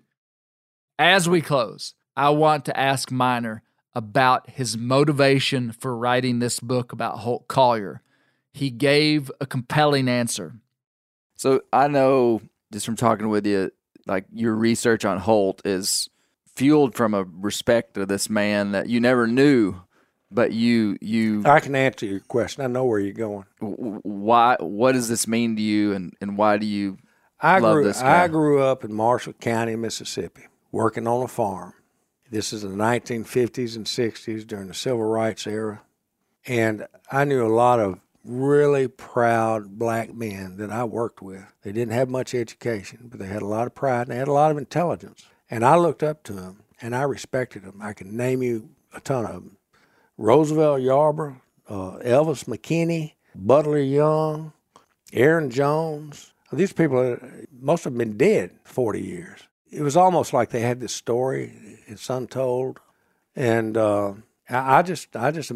As we close, I want to ask Miner about his motivation for writing this book about Holt Collier. He gave a compelling answer. So I know, just from talking with you, like your research on Holt is fueled from a respect to this man that you never knew, but you you. I can answer your question. I know where you're going. Why? What does this mean to you, and, and why do you I love grew, this guy? I grew up in Marshall County, Mississippi, working on a farm. This is in the nineteen fifties and sixties during the Civil Rights era, and I knew a lot of really proud black men that I worked with. They didn't have much education, but they had a lot of pride and they had a lot of intelligence. And I looked up to them and I respected them. I can name you a ton of them. Roosevelt Yarborough, uh, Elvis McKinney, Butler Young, Aaron Jones. These people, most of them been dead forty years. It was almost like they had this story, it's untold. And uh, I, I just, I just,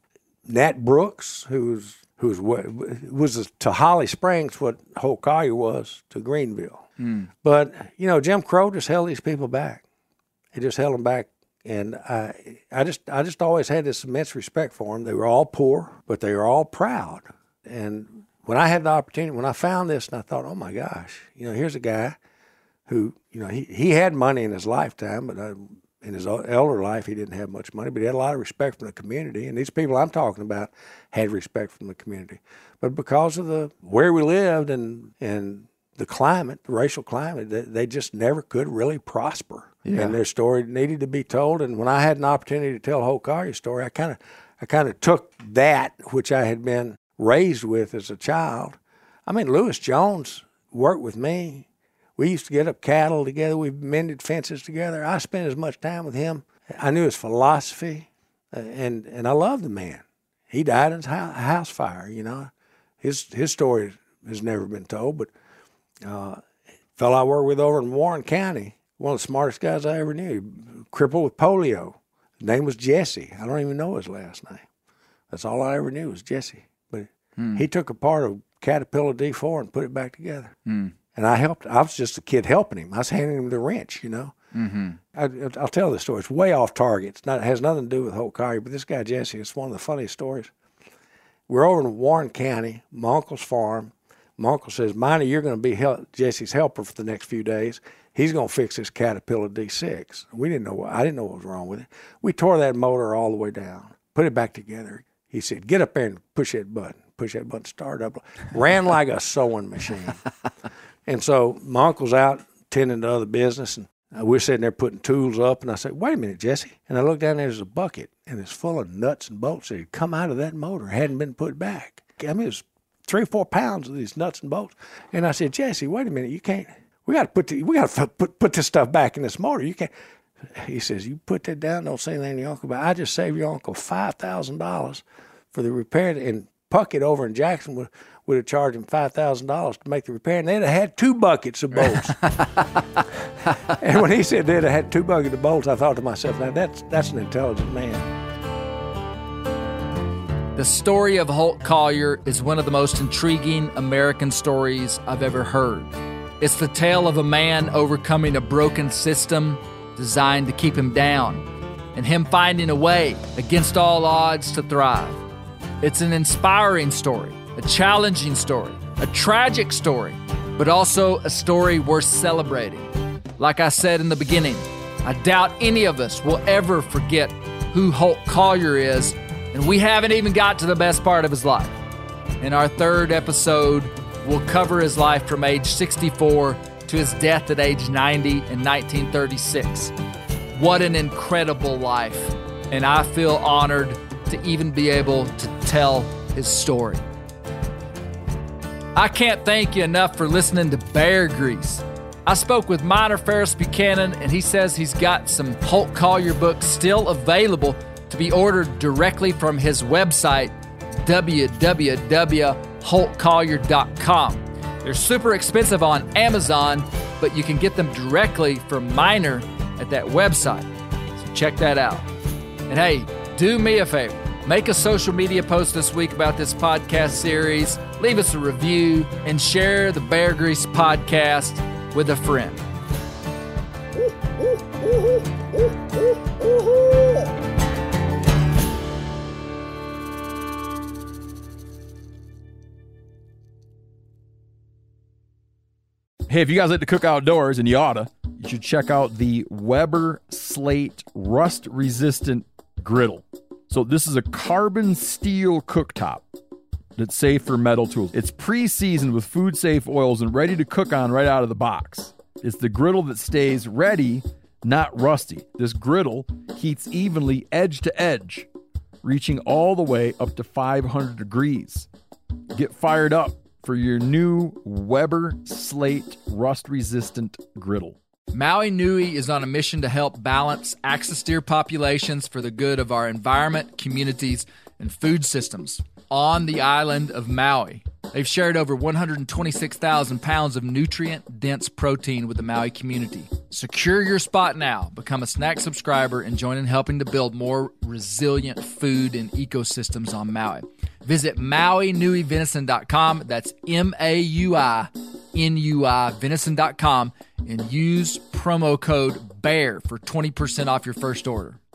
Nat Brooks, who's who's was to Holly Springs what Holt Collier was to Greenville. Mm. But, you know, Jim Crow just held these people back. He just held them back. And I I just I just always had this immense respect for them. They were all poor, but they were all proud. And when I had the opportunity, when I found this, and I thought, oh, my gosh, you know, here's a guy who, you know, he, he had money in his lifetime, but I, in his elder life, he didn't have much money, but he had a lot of respect from the community. And these people I'm talking about had respect from the community. But because of the where we lived and and the climate, the racial climate, they, they just never could really prosper. Yeah. And their story needed to be told. And when I had an opportunity to tell Holt Collier's story, I kind of I kind of took that, which I had been raised with as a child. I mean, Lewis Jones worked with me. We used to get up cattle together. We mended fences together. I spent as much time with him. I knew his philosophy, uh, and and I loved the man. He died in a house fire, you know. His his story has never been told, but uh, fellow I worked with over in Warren County, one of the smartest guys I ever knew, crippled with polio. His name was Jesse. I don't even know his last name. That's all I ever knew was Jesse. But hmm. he took a part of Caterpillar D four and put it back together. Hmm. And I helped. I was just a kid helping him. I was handing him the wrench, you know. Mm-hmm. I, I'll tell this story. It's way off target. It's not, it has nothing to do with Holt Collier, but this guy, Jesse, it's one of the funniest stories. We're over in Warren County, my uncle's farm. My uncle says, Miney, you're going to be hel- Jesse's helper for the next few days. He's going to fix this Caterpillar D six. We didn't know what, I didn't know what was wrong with it. We tore that motor all the way down, put it back together. He said, get up there and push that button. Push that button, start up. Ran like a sewing machine. And so my uncle's out tending to other business, and we're sitting there putting tools up, and I said, wait a minute, Jesse. And I looked down there, there's a bucket, and it's full of nuts and bolts that had come out of that motor, hadn't been put back. I mean, it was three or four pounds of these nuts and bolts. And I said, Jesse, wait a minute, you can't, we got to put the, we got to put, put this stuff back in this motor. You can't. He says, you put that down, don't say anything to your uncle about it. I just saved your uncle five thousand dollars for the repair, and Puckett over in Jackson would, would have charged him five thousand dollars to make the repair, and they'd have had two buckets of bolts. And when he said they'd have had two buckets of bolts, I thought to myself, now that's, that's an intelligent man. The story of Holt Collier is one of the most intriguing American stories I've ever heard. It's the tale of a man overcoming a broken system designed to keep him down, and him finding a way against all odds to thrive. It's an inspiring story, a challenging story, a tragic story, but also a story worth celebrating. Like I said in the beginning, I doubt any of us will ever forget who Holt Collier is, and we haven't even got to the best part of his life. In our third episode, we'll cover his life from age sixty-four to his death at age ninety in nineteen thirty-six. What an incredible life, and I feel honored to even be able to tell his story. I can't thank you enough for listening to Bear Grease. I spoke with Minor Ferris Buchanan, and he says he's got some Holt Collier books still available to be ordered directly from his website, w w w dot holt collier dot com. They're super expensive on Amazon, but you can get them directly from Minor at that website. So check that out. And hey, do me a favor. Make a social media post this week about this podcast series, leave us a review, and share the Bear Grease podcast with a friend. Hey, if you guys like to cook outdoors, and you oughta, you should check out the Weber Slate rust-resistant griddle. So this is a carbon steel cooktop that's safe for metal tools. It's pre-seasoned with food-safe oils and ready to cook on right out of the box. It's the griddle that stays ready, not rusty. This griddle heats evenly edge to edge, reaching all the way up to five hundred degrees. Get fired up for your new Weber Slate rust-resistant griddle. Maui Nui is on a mission to help balance axis deer populations for the good of our environment, communities, and food systems on the island of Maui. They've shared over one hundred twenty-six thousand pounds of nutrient-dense protein with the Maui community. Secure your spot now. Become a snack subscriber and join in helping to build more resilient food and ecosystems on Maui. Visit Maui Nui Venison dot com. That's M A U I N U I Venison dot com and use promo code BEAR for twenty percent off your first order.